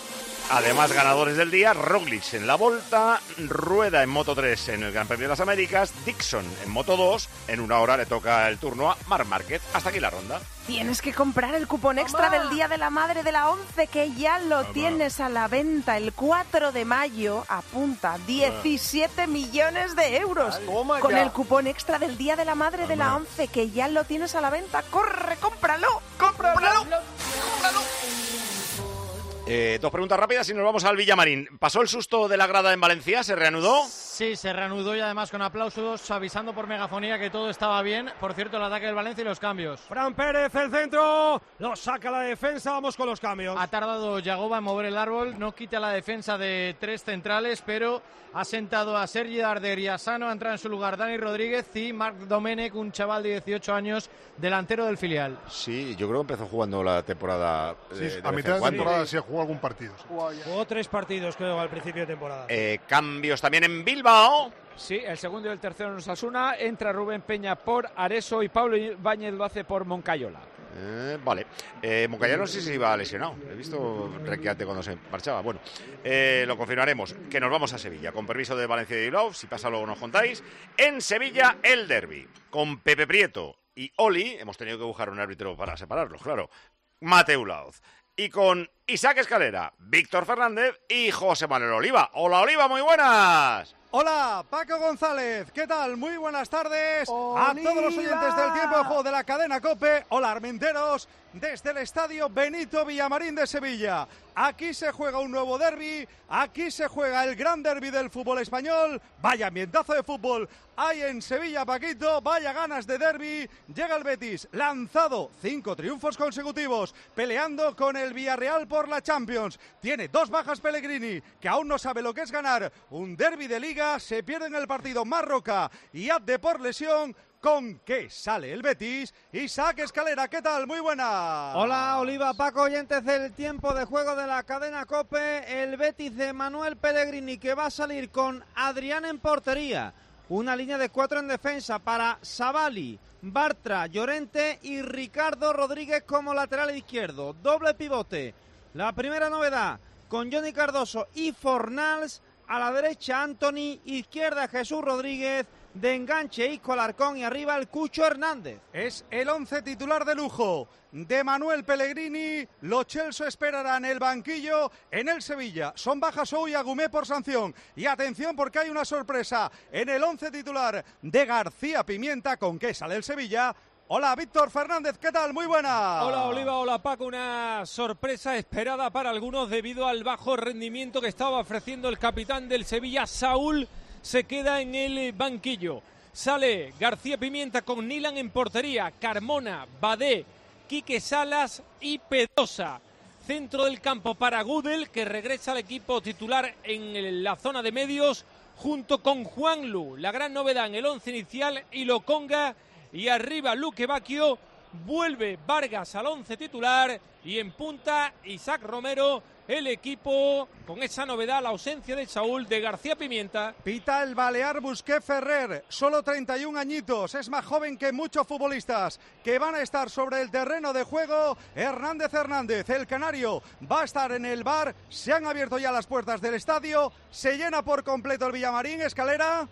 Además, ganadores del día, Roglic en la Volta, Rueda en Moto tres en el Gran Premio de las Américas, Dixon en Moto dos, en una hora le toca el turno a Marc Márquez. Hasta aquí la ronda. Tienes que comprar el cupón extra del Día de la Madre de la ONCE, que ya lo Mamá. tienes a la venta el cuatro de mayo. Apunta, diecisiete millones de euros. Toma Con ya. el cupón extra del Día de la Madre Mamá. de la ONCE, que ya lo tienes a la venta. ¡Corre, cómpralo! ¡Cómpralo! ¡Cómpralo! Eh, dos preguntas rápidas y nos vamos al Villamarín. ¿Pasó el susto de la grada en Valencia? ¿Se reanudó? Sí, se reanudó y además con aplausos, avisando por megafonía que todo estaba bien. Por cierto, el ataque del Valencia y los cambios. Fran Pérez, el centro, lo saca la defensa, vamos con los cambios. Ha tardado Yagoba en mover el árbol, no quita la defensa de tres centrales, pero ha sentado a Sergi Darder y a Sano, ha entrado en su lugar Dani Rodríguez y Marc Domenech, un chaval de dieciocho años, delantero del filial. Sí, yo creo que empezó jugando la temporada. Sí, eh, de a vez mitad en de cuando. temporada sí jugó algún partido. Sí. Jugó tres partidos, creo, al principio de temporada. Eh, cambios también en Bilbao. Sí, el segundo y el tercero en Osasuna. Entra Rubén Peña por Areso y Pablo Ibáñez lo hace por Moncayola. Eh, vale. Eh, Moncayola no sé si iba lesionado. He visto requeate cuando se marchaba. Bueno, eh, lo confirmaremos. Que nos vamos a Sevilla. Con permiso de Valencia y de Bilbao. Si pasa luego nos contáis. En Sevilla, el derbi. Con Pepe Prieto y Oli. Hemos tenido que buscar un árbitro para separarlos, claro. Mateu Laoz. Y con Isaac Escalera, Víctor Fernández y José Manuel Oliva. Hola, Oliva, muy buenas. Hola, Paco González, ¿qué tal? Muy buenas tardes ¡Oliva! a todos los oyentes del Tiempo de Juego de la cadena COPE. Hola, Armenteros, desde el Estadio Benito Villamarín de Sevilla. Aquí se juega un nuevo derbi, aquí se juega el gran derbi del fútbol español. Vaya ambientazo de fútbol hay en Sevilla, Paquito, vaya ganas de derbi. Llega el Betis, lanzado, cinco triunfos consecutivos, peleando con el Villarreal por la Champions. Tiene dos bajas Pellegrini, que aún no sabe lo que es ganar un derbi de Liga. Se pierde en el partido Marroca y Abde por lesión. ¿Con qué sale el Betis? Isaac Escalera, ¿qué tal? Muy buena. Hola, Oliva, Paco, oyentes del Tiempo de Juego de la cadena COPE. El Betis de Manuel Pellegrini, que va a salir con Adrián en portería. Una línea de cuatro en defensa para Savali, Bartra, Llorente y Ricardo Rodríguez como lateral izquierdo. Doble pivote. La primera novedad con Johnny Cardoso y Fornals. A la derecha Anthony, izquierda Jesús Rodríguez, de enganche Isco Alarcón y arriba el Cucho Hernández. Es el once titular de lujo de Manuel Pellegrini. Los Chelsea esperarán el banquillo en el Sevilla. Son bajas hoy Agumé por sanción. Y atención porque hay una sorpresa en el once titular de García Pimienta. ¿Con qué sale el Sevilla? Hola, Víctor Fernández, ¿qué tal? Muy buena. Hola, Oliva, hola, Paco. Una sorpresa esperada para algunos debido al bajo rendimiento que estaba ofreciendo el capitán del Sevilla, Saúl. Se queda en el banquillo. Sale García Pimienta con Nilan en portería, Carmona, Badé, Quique Salas y Pedrosa. Centro del campo para Gudel, que regresa al equipo titular en la zona de medios, junto con Juanlu. La gran novedad en el once inicial, y Lokonga. Y arriba Luque Bacchio, vuelve Vargas al once titular y en punta Isaac Romero, el equipo con esa novedad, la ausencia de Saúl, de García Pimienta. Pita el Balear Busqué Ferrer, solo treinta y un añitos, es más joven que muchos futbolistas que van a estar sobre el terreno de juego. Hernández Hernández, el canario, va a estar en el bar. Se han abierto ya las puertas del estadio, se llena por completo el Villamarín. Escalera.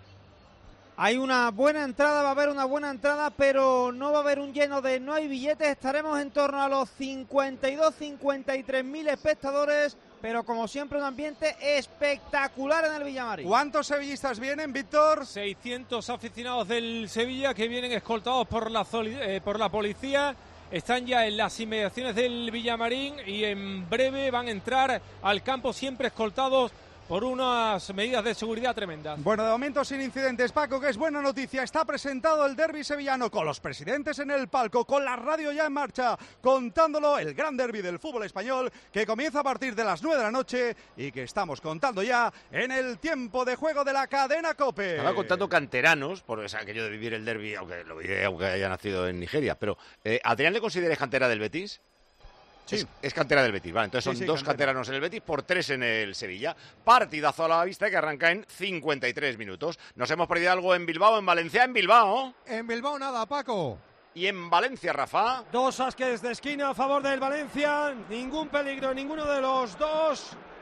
Hay una buena entrada, va a haber una buena entrada, pero no va a haber un lleno de no hay billetes. Estaremos en torno a los cincuenta y dos, cincuenta y tres mil espectadores, pero como siempre un ambiente espectacular en el Villamarín. ¿Cuántos sevillistas vienen, Víctor? seiscientos aficionados del Sevilla que vienen escoltados por la, eh, por la policía. Están ya en las inmediaciones del Villamarín y en breve van a entrar al campo, siempre escoltados por unas medidas de seguridad tremendas. Bueno, de momento sin incidentes, Paco, que es buena noticia. Está presentado el derbi sevillano con los presidentes en el palco, con la radio ya en marcha, contándolo, el gran derbi del fútbol español, que comienza a partir de las nueve de la noche y que estamos contando ya en el Tiempo de Juego de la cadena COPE. Estaba contando canteranos, por es aquello de vivir el derbi, aunque lo vive, aunque haya nacido en Nigeria, pero eh, ¿Adrián le consideres cantera del Betis? Sí. Es, es cantera del Betis, vale, entonces son sí, sí, dos cantera. canteranos en el Betis por tres en el Sevilla. Partidazo a la vista que arranca en cincuenta y tres minutos. ¿Nos hemos perdido algo en Bilbao, en Valencia, en Bilbao? En Bilbao nada, Paco. Y en Valencia, Rafa. Dos saques de esquina a favor del Valencia, ningún peligro, ninguno de los dos.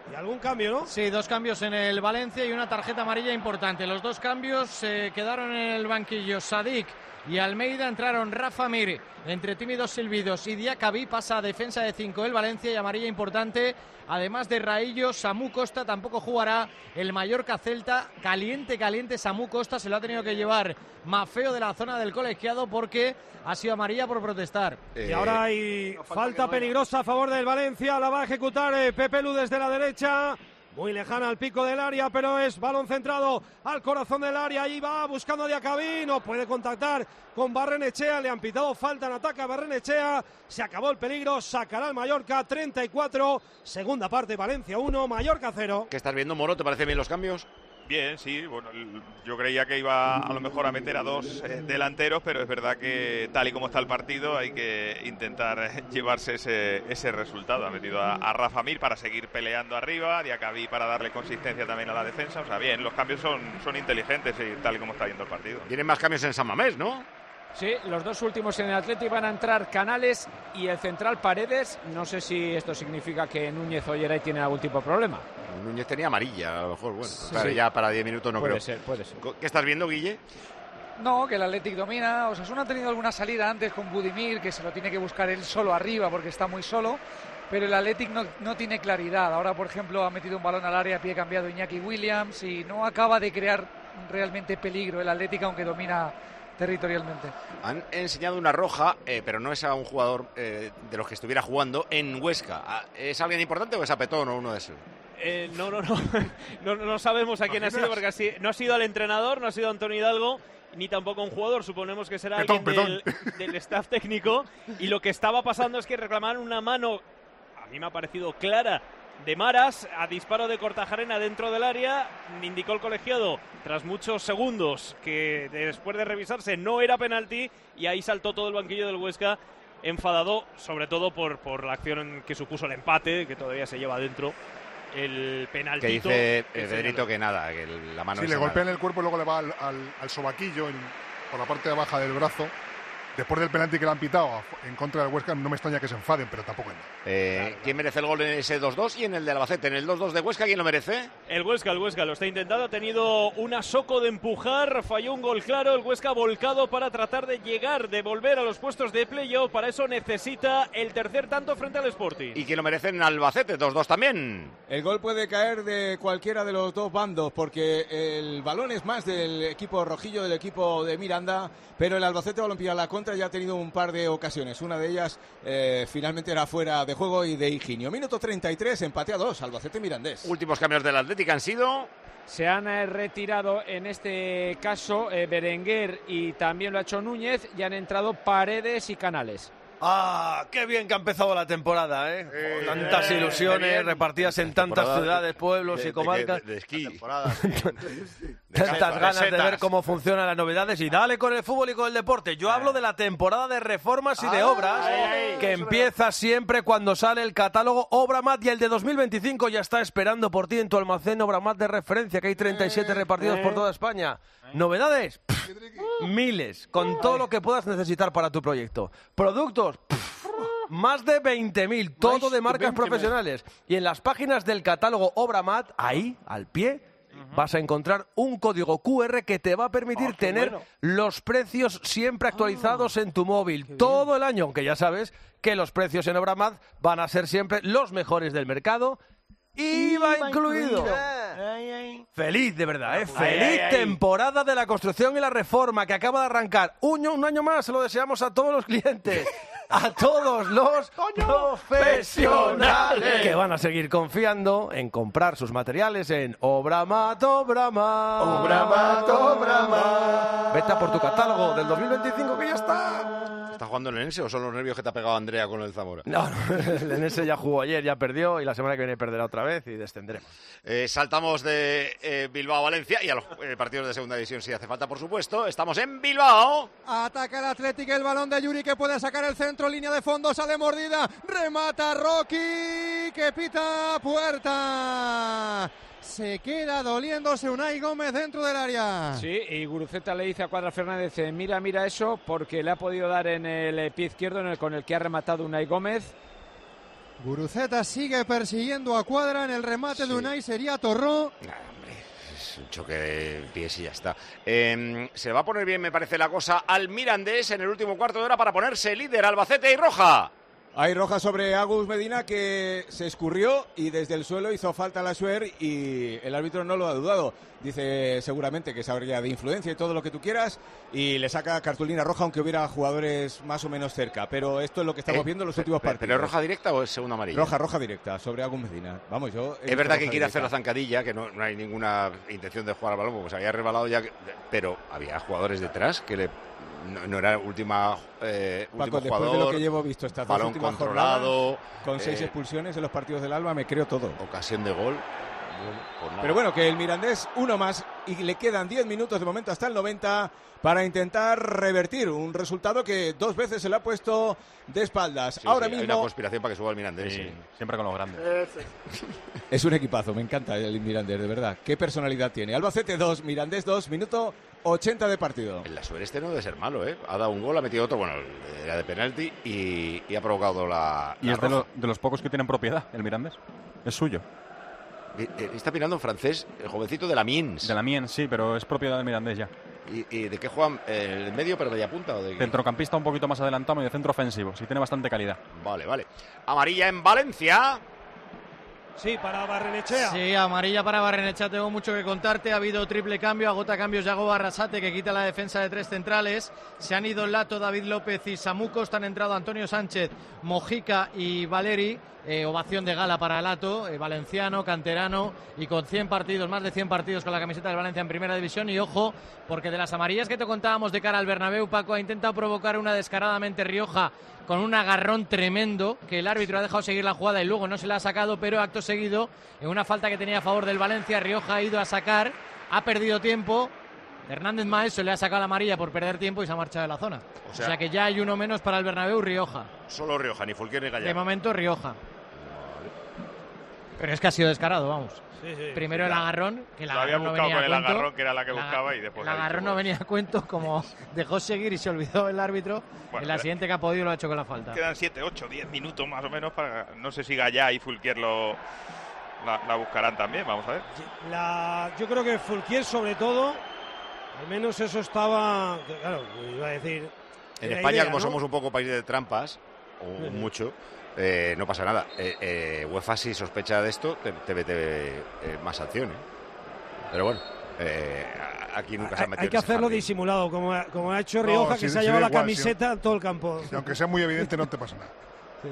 Y algún cambio, ¿no? Sí, dos cambios en el Valencia y una tarjeta amarilla importante. Los dos cambios se eh, quedaron en el banquillo. Sadik y Almeida, entraron Rafa Mir entre tímidos silbidos y Diacabí pasa a defensa de cinco el Valencia y amarilla importante. Además de Raillo, Samu Costa tampoco jugará el Mallorca Celta. Caliente, caliente Samu Costa, se lo ha tenido que llevar Mafeo de la zona del colegiado porque ha sido amarilla por protestar. Eh, y ahora hay no, falta, falta peligrosa a favor del Valencia, la va a ejecutar eh, Pepe Lu desde la derecha. Muy lejana al pico del área, pero es balón centrado al corazón del área. Ahí va buscando a Diacabí, no puede contactar con Barrenechea. Le han pitado falta en ataque a Barrenechea. Se acabó el peligro, sacará el Mallorca. treinta y cuatro, segunda parte, Valencia uno, Mallorca cero. ¿Qué estás viendo, Moro? ¿Te parecen bien los cambios? Bien, sí, bueno, yo creía que iba a lo mejor a meter a dos eh, delanteros, pero es verdad que tal y como está el partido hay que intentar eh, llevarse ese, ese resultado. Ha metido a, a Rafa Mir para seguir peleando arriba, a Diacabí para darle consistencia también a la defensa. O sea, bien, los cambios son, son inteligentes y tal y como está yendo el partido. Tienen más cambios en San Mamés, ¿no? Sí, los dos últimos en el Athletic van a entrar Canales y el central Paredes. No sé si esto significa que Núñez Olleray tiene algún tipo de problema. Núñez tenía amarilla, a lo mejor, bueno, sí, claro, sí. ya para diez minutos no puede creo. Ser, puede ser. ¿Qué estás viendo, Guille? No, que el Athletic domina. Osasuna ha tenido alguna salida antes con Budimir, que se lo tiene que buscar él solo arriba porque está muy solo. Pero el Athletic no, no tiene claridad. Ahora, por ejemplo, ha metido un balón al área a pie cambiado Iñaki Williams y no acaba de crear realmente peligro el Athletic, aunque domina territorialmente. Han enseñado una roja, eh, pero no es a un jugador eh, de los que estuviera jugando en Huesca. ¿Es alguien importante o es a Petón o uno de esos? Eh, no, no, no. no, no sabemos a quién ha sido, porque así, no ha sido al entrenador, no ha sido Antonio Hidalgo, ni tampoco un jugador. Suponemos que será petón, alguien petón. Del, del staff técnico. Y lo que estaba pasando es que reclamaron una mano, a mí me ha parecido clara, de Maras a disparo de Kortajarena dentro del área. Indicó el colegiado tras muchos segundos que después de revisarse no era penalti, y ahí saltó todo el banquillo del Huesca enfadado, sobre todo por, por la acción que supuso el empate, que todavía se lleva dentro el penaltito. Que dice Pedrito que nada, que la mano sí, es le golpea en nada. el cuerpo y luego le va al, al, al sobaquillo en, por la parte de baja del brazo. Después del penalti que le han pitado en contra del Huesca, no me extraña que se enfaden, pero tampoco es nada. Eh, claro, ¿Quién merece el gol en ese dos dos y en el de Albacete? En el dos dos de Huesca, ¿quién lo merece? El Huesca, el Huesca lo está intentando. Ha tenido un asoco de empujar, falló un gol claro. El Huesca volcado para tratar de llegar, de volver a los puestos de playoff. Para eso necesita el tercer tanto frente al Sporting. ¿Y quién lo merece en Albacete? dos dos también. El gol puede caer de cualquiera de los dos bandos, porque el balón es más del equipo rojillo, del equipo de Miranda, pero el Albacete Balompié a la contra ya ha tenido un par de ocasiones. Una de ellas eh, finalmente era fuera de juego y de Higinio. Minuto treinta y tres, empate a dos, Albacete Mirandés. Últimos cambios del Atlético han sido... Se han eh, retirado en este caso eh, Berenguer y también lo ha hecho Núñez, y han entrado Paredes y Canales. ¡Ah! ¡Qué bien que ha empezado la temporada, eh! eh Tantas eh, ilusiones bien. repartidas en tantas ciudades, pueblos de, y comarcas. De, de, de esquí. Tantas ganas de ver cómo funcionan las novedades y dale con el fútbol y con el deporte. Yo hablo de la temporada de reformas y de obras que empieza siempre cuando sale el catálogo Obramat, y el de dos mil veinticinco ya está esperando por ti en tu almacén Obramat de referencia, que hay treinta y siete repartidos por toda España. ¿Novedades? Pff, miles, con todo lo que puedas necesitar para tu proyecto. Productos, pff, más de veinte mil, todo de marcas profesionales. Y en las páginas del catálogo Obramat, ahí, al pie, vas a encontrar un código cu erre que te va a permitir oh, tener bueno. los precios siempre actualizados oh, en tu móvil todo el año, aunque ya sabes que los precios en Obramat van a ser siempre los mejores del mercado. I V A incluido. incluido. Ay, ay. Feliz, de verdad, ¿eh? Feliz ay, ay, temporada de la construcción y la reforma que acaba de arrancar. Un, un año más se lo deseamos a todos los clientes. A todos los profesionales que van a seguir confiando en comprar sus materiales en Obramat, Obramat. Obramat, Obramat. Vete a por tu catálogo del dos mil veinticinco que ya está. ¿Está jugando el Lenense o son los nervios que te ha pegado Andrea con el Zamora? No, no, el Lenense ya jugó ayer, ya perdió, y la semana que viene perderá otra vez y descenderemos. Eh, saltamos de eh, Bilbao a Valencia y a los eh, partidos de segunda división si hace falta, por supuesto. Estamos en Bilbao. Ataca el Atlético, el balón de Yuri que puede sacar el centro, línea de fondo, sale mordida, remata Rocky, que pita puerta. Se queda doliéndose Unai Gómez dentro del área. Sí, y Guruceta le dice a Cuadra Fernández, mira, mira eso, porque le ha podido dar en el pie izquierdo en el, con el que ha rematado Unai Gómez. Guruceta sigue persiguiendo a Cuadra en el remate sí. de Unai, sería Torró. Es un choque de pies y ya está. Eh, se va a poner bien, me parece, la cosa al Mirandés en el último cuarto de hora para ponerse líder. Albacete y roja. Hay roja sobre Agus Medina, que se escurrió y desde el suelo hizo falta a la Suer y el árbitro no lo ha dudado. Dice seguramente que sabría de influencia y todo lo que tú quieras y le saca cartulina roja aunque hubiera jugadores más o menos cerca. Pero esto es lo que estamos eh, viendo en los últimos pero, partidos. ¿Pero es roja directa o es segunda amarilla? Roja, roja directa sobre Agus Medina. Vamos, yo... Es verdad que quiere directa. hacer la zancadilla, que no, no hay ninguna intención de jugar al balón, porque se había resbalado ya, que, pero había jugadores detrás que le... No, no era última eh, Paco, último después jugador, de lo que llevo visto estas dos balón últimas controlado, jornadas, con seis eh, expulsiones en los partidos del Alba, me creo todo. Ocasión de gol. Pues Pero bueno, que el Mirandés uno más y le quedan diez minutos de momento hasta el noventa para intentar revertir un resultado que dos veces se le ha puesto de espaldas. Sí, Ahora sí, mismo hay una conspiración para que suba el Mirandés. Sí, sí. Siempre con los grandes. Es un equipazo, me encanta el Mirandés, de verdad. Qué personalidad tiene. Albacete dos, Mirandés dos, minuto ochenta de partido. El Lassuer este no debe ser malo, ¿eh? Ha dado un gol, ha metido otro, bueno, era de penalti y, y ha provocado la. Y la es de, lo, de los pocos que tienen propiedad, el Mirandés. Es suyo. Está mirando en francés, el jovencito de la Miens. De la Miens, sí, pero es propiedad del Mirandés ya. ¿Y, y de qué juegan? ¿El medio, pero media punta? ¿O de centrocampista un poquito más adelantado y de centro ofensivo. Sí, tiene bastante calidad. Vale, vale. Amarilla en Valencia. Sí, para Barrenechea. Sí, amarilla para Barrenechea, tengo mucho que contarte. Ha habido triple cambio, agota cambios Yago Arrasate, que quita la defensa de tres centrales. Se han ido Lato, David López y Samucos. Han entrado Antonio Sánchez, Mojica y Valeri. Eh, ovación de gala para Lato, eh, valenciano, canterano y con cien partidos, más de cien partidos con la camiseta del Valencia en primera división. Y ojo, porque de las amarillas que te contábamos de cara al Bernabéu, Paco, ha intentado provocar una descaradamente Rioja con un agarrón tremendo, que el árbitro ha dejado seguir la jugada y luego no se la ha sacado, pero acto seguido, en una falta que tenía a favor del Valencia, Rioja ha ido a sacar, ha perdido tiempo. Hernández Maeso le ha sacado la amarilla por perder tiempo y se ha marchado de la zona. O sea, o sea que ya hay uno menos para el Bernabéu, Rioja. Solo Rioja, ni Fulquier ni Gallardo. De momento Rioja. Pero es que ha sido descarado, vamos. Sí, sí. Primero el agarrón, que el Lo había agarrón buscado no venía con el a cuento. agarrón, que era la que buscaba, y después... El agarrón no venía a cuento, como dejó seguir y se olvidó el árbitro. Bueno, en la siguiente que ha podido lo ha hecho con la falta. Quedan siete, ocho, diez minutos más o menos para... No sé si Gallá y Fulquier lo... La, la buscarán también, vamos a ver. La, yo creo que Fulquier, sobre todo, al menos eso estaba... Claro, iba a decir... En España, idea, como ¿no? somos un poco país de trampas, o uh-huh. mucho... Eh, no pasa nada. Eh, eh, UEFA, si sospecha de esto, te, te mete eh, más sanciones. Pero bueno, eh, aquí nunca se ha metido. Hay que hacerlo jardín. disimulado, como ha, como ha hecho Rioja, no, que si, se ha si llevado la igual, camiseta si, todo el campo. Si aunque sea muy evidente, no te pasa nada. Sí.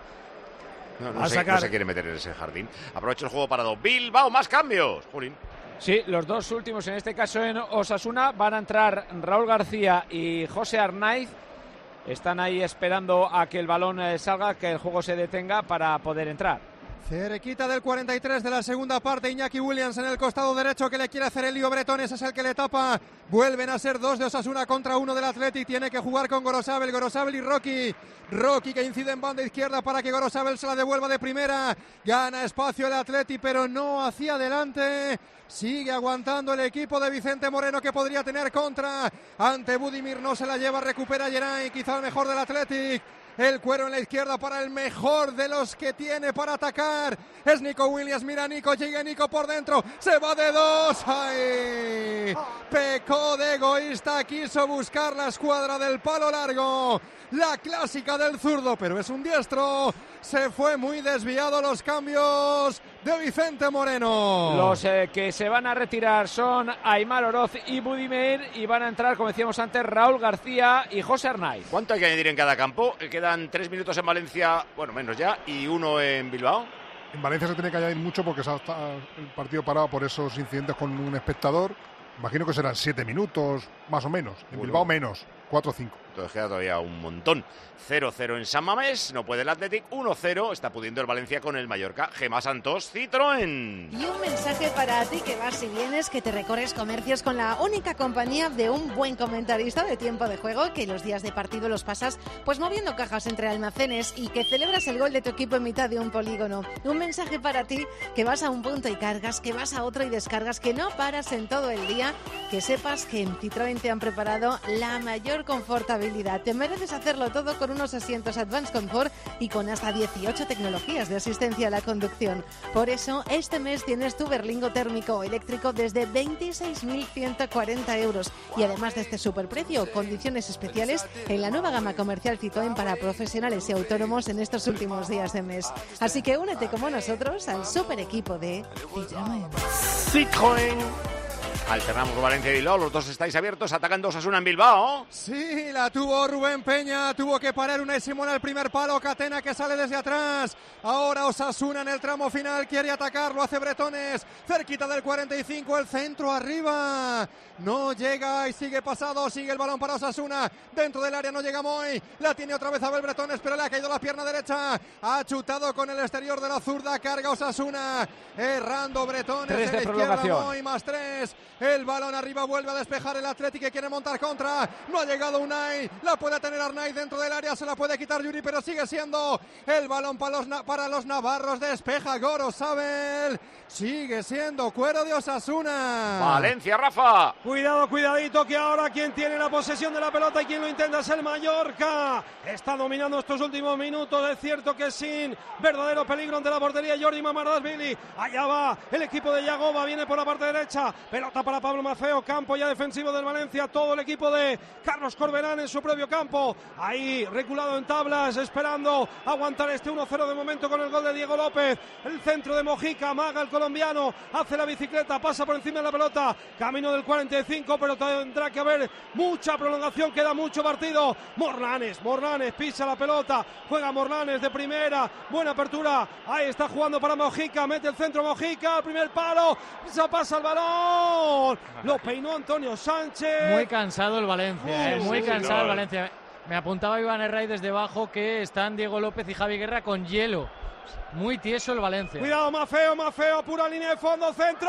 No, no, se, no se quiere meter en ese jardín. Aprovecho el juego parado. Bilbao, más cambios. Jurín. Sí, los dos últimos, en este caso en Osasuna, van a entrar Raúl García y José Arnaiz. Están ahí esperando a que el balón eh, salga, que el juego se detenga para poder entrar. Cerquita del cuarenta y tres de la segunda parte, Iñaki Williams en el costado derecho que le quiere hacer el lío Bretón, ese es el que le tapa. Vuelven a ser dos de Osasuna contra uno del Athletic, tiene que jugar con Gorosabel, Gorosabel y Rocky. Rocky que incide en banda izquierda para que Gorosabel se la devuelva de primera. Gana espacio el Athletic, pero no hacia adelante. Sigue aguantando el equipo de Vicente Moreno, que podría tener contra ante Budimir, no se la lleva, recupera Geray, quizá el mejor del Athletic. El cuero en la izquierda para el mejor de los que tiene para atacar. Es Nico Williams, mira Nico, llega Nico por dentro, se va de dos. ¡Ay! Pecó de egoísta, quiso buscar la escuadra del palo largo. La clásica del zurdo, pero es un diestro. Se fue muy desviado los cambios de Vicente Moreno. Los eh, que se van a retirar son Aimar Oroz y Budimir, y van a entrar, como decíamos antes, Raúl García y José Arnaiz. ¿Cuánto hay que añadir en cada campo? Quedan tres minutos en Valencia, bueno, menos ya, y uno en Bilbao. En Valencia se tiene que añadir mucho porque está el partido parado por esos incidentes con un espectador. Imagino que serán siete minutos, más o menos. En bueno, Bilbao menos, cuatro o cinco. Entonces queda todavía un montón. cero cero en San Mamés, no puede el Athletic. uno cero, está pudiendo el Valencia con el Mallorca. Gemma Santos, Citroën. Y un mensaje para ti que vas y vienes, que te recorres comercios con la única compañía de un buen comentarista de tiempo de juego, que los días de partido los pasas pues moviendo cajas entre almacenes y que celebras el gol de tu equipo en mitad de un polígono. Un mensaje para ti que vas a un punto y cargas, que vas a otro y descargas, que no paras en todo el día, que sepas que en Citroën te han preparado la mayor por confortabilidad. Te mereces hacerlo todo con unos asientos Advanced Comfort y con hasta dieciocho tecnologías de asistencia a la conducción. Por eso, este mes tienes tu berlingo térmico eléctrico desde veintiséis mil ciento cuarenta euros. Y además de este superprecio, condiciones especiales en la nueva gama comercial Citroën para profesionales y autónomos en estos últimos días de mes. Así que únete como nosotros al super equipo de Citroën. Citroën. Alternamos Valencia y Bilbao, los dos estáis abiertos, atacando Osasuna en Bilbao. Sí, la tuvo Rubén Peña, tuvo que parar Unai Simón al primer palo, Catena que sale desde atrás. Ahora Osasuna en el tramo final, quiere atacarlo, hace Bretones, cerquita del cuarenta y cinco, el centro arriba. No llega y sigue pasado, sigue el balón para Osasuna, dentro del área no llega Moy, la tiene otra vez Abel Bretones, pero le ha caído la pierna derecha, ha chutado con el exterior de la zurda, carga Osasuna, errando Bretones, tres de de la prolongación. izquierda Moy, más tres. El balón arriba, vuelve a despejar el Atlético que quiere montar contra. No ha llegado Unai, la puede tener Arnaiz dentro del área, se la puede quitar Yuri, pero sigue siendo el balón para los, para los navarros. Despeja Gorosabel, sigue siendo cuero de Osasuna. Valencia, Rafa. Cuidado, cuidadito, que ahora quien tiene la posesión de la pelota y quien lo intenta es el Mallorca. Está dominando estos últimos minutos, es cierto que sin verdadero peligro ante la portería Jordi Mamardashvili. Allá va el equipo de Yagoba, viene por la parte derecha, pelota para Pablo Maffeo, campo ya defensivo del Valencia, todo el equipo de Carlos Corberán en su propio campo, ahí reculado en tablas, esperando aguantar este uno cero de momento con el gol de Diego López. El centro de Mojica, amaga el colombiano, hace la bicicleta, pasa por encima de la pelota, camino del cuarenta y cinco, pero tendrá que haber mucha prolongación, queda mucho partido. Morlanes, Morlanes pisa la pelota, juega Morlanes de primera, buena apertura, ahí está jugando para Mojica, mete el centro Mojica, primer palo, se pasa el balón. Lo peinó Antonio Sánchez. Muy cansado el Valencia, eh, muy sí, cansado sí, el Valencia. Me apuntaba Iván Herray desde abajo que están Diego López y Javi Guerra con hielo. Muy tieso el Valencia. Cuidado, Maffeo, Maffeo, pura línea de fondo, centro.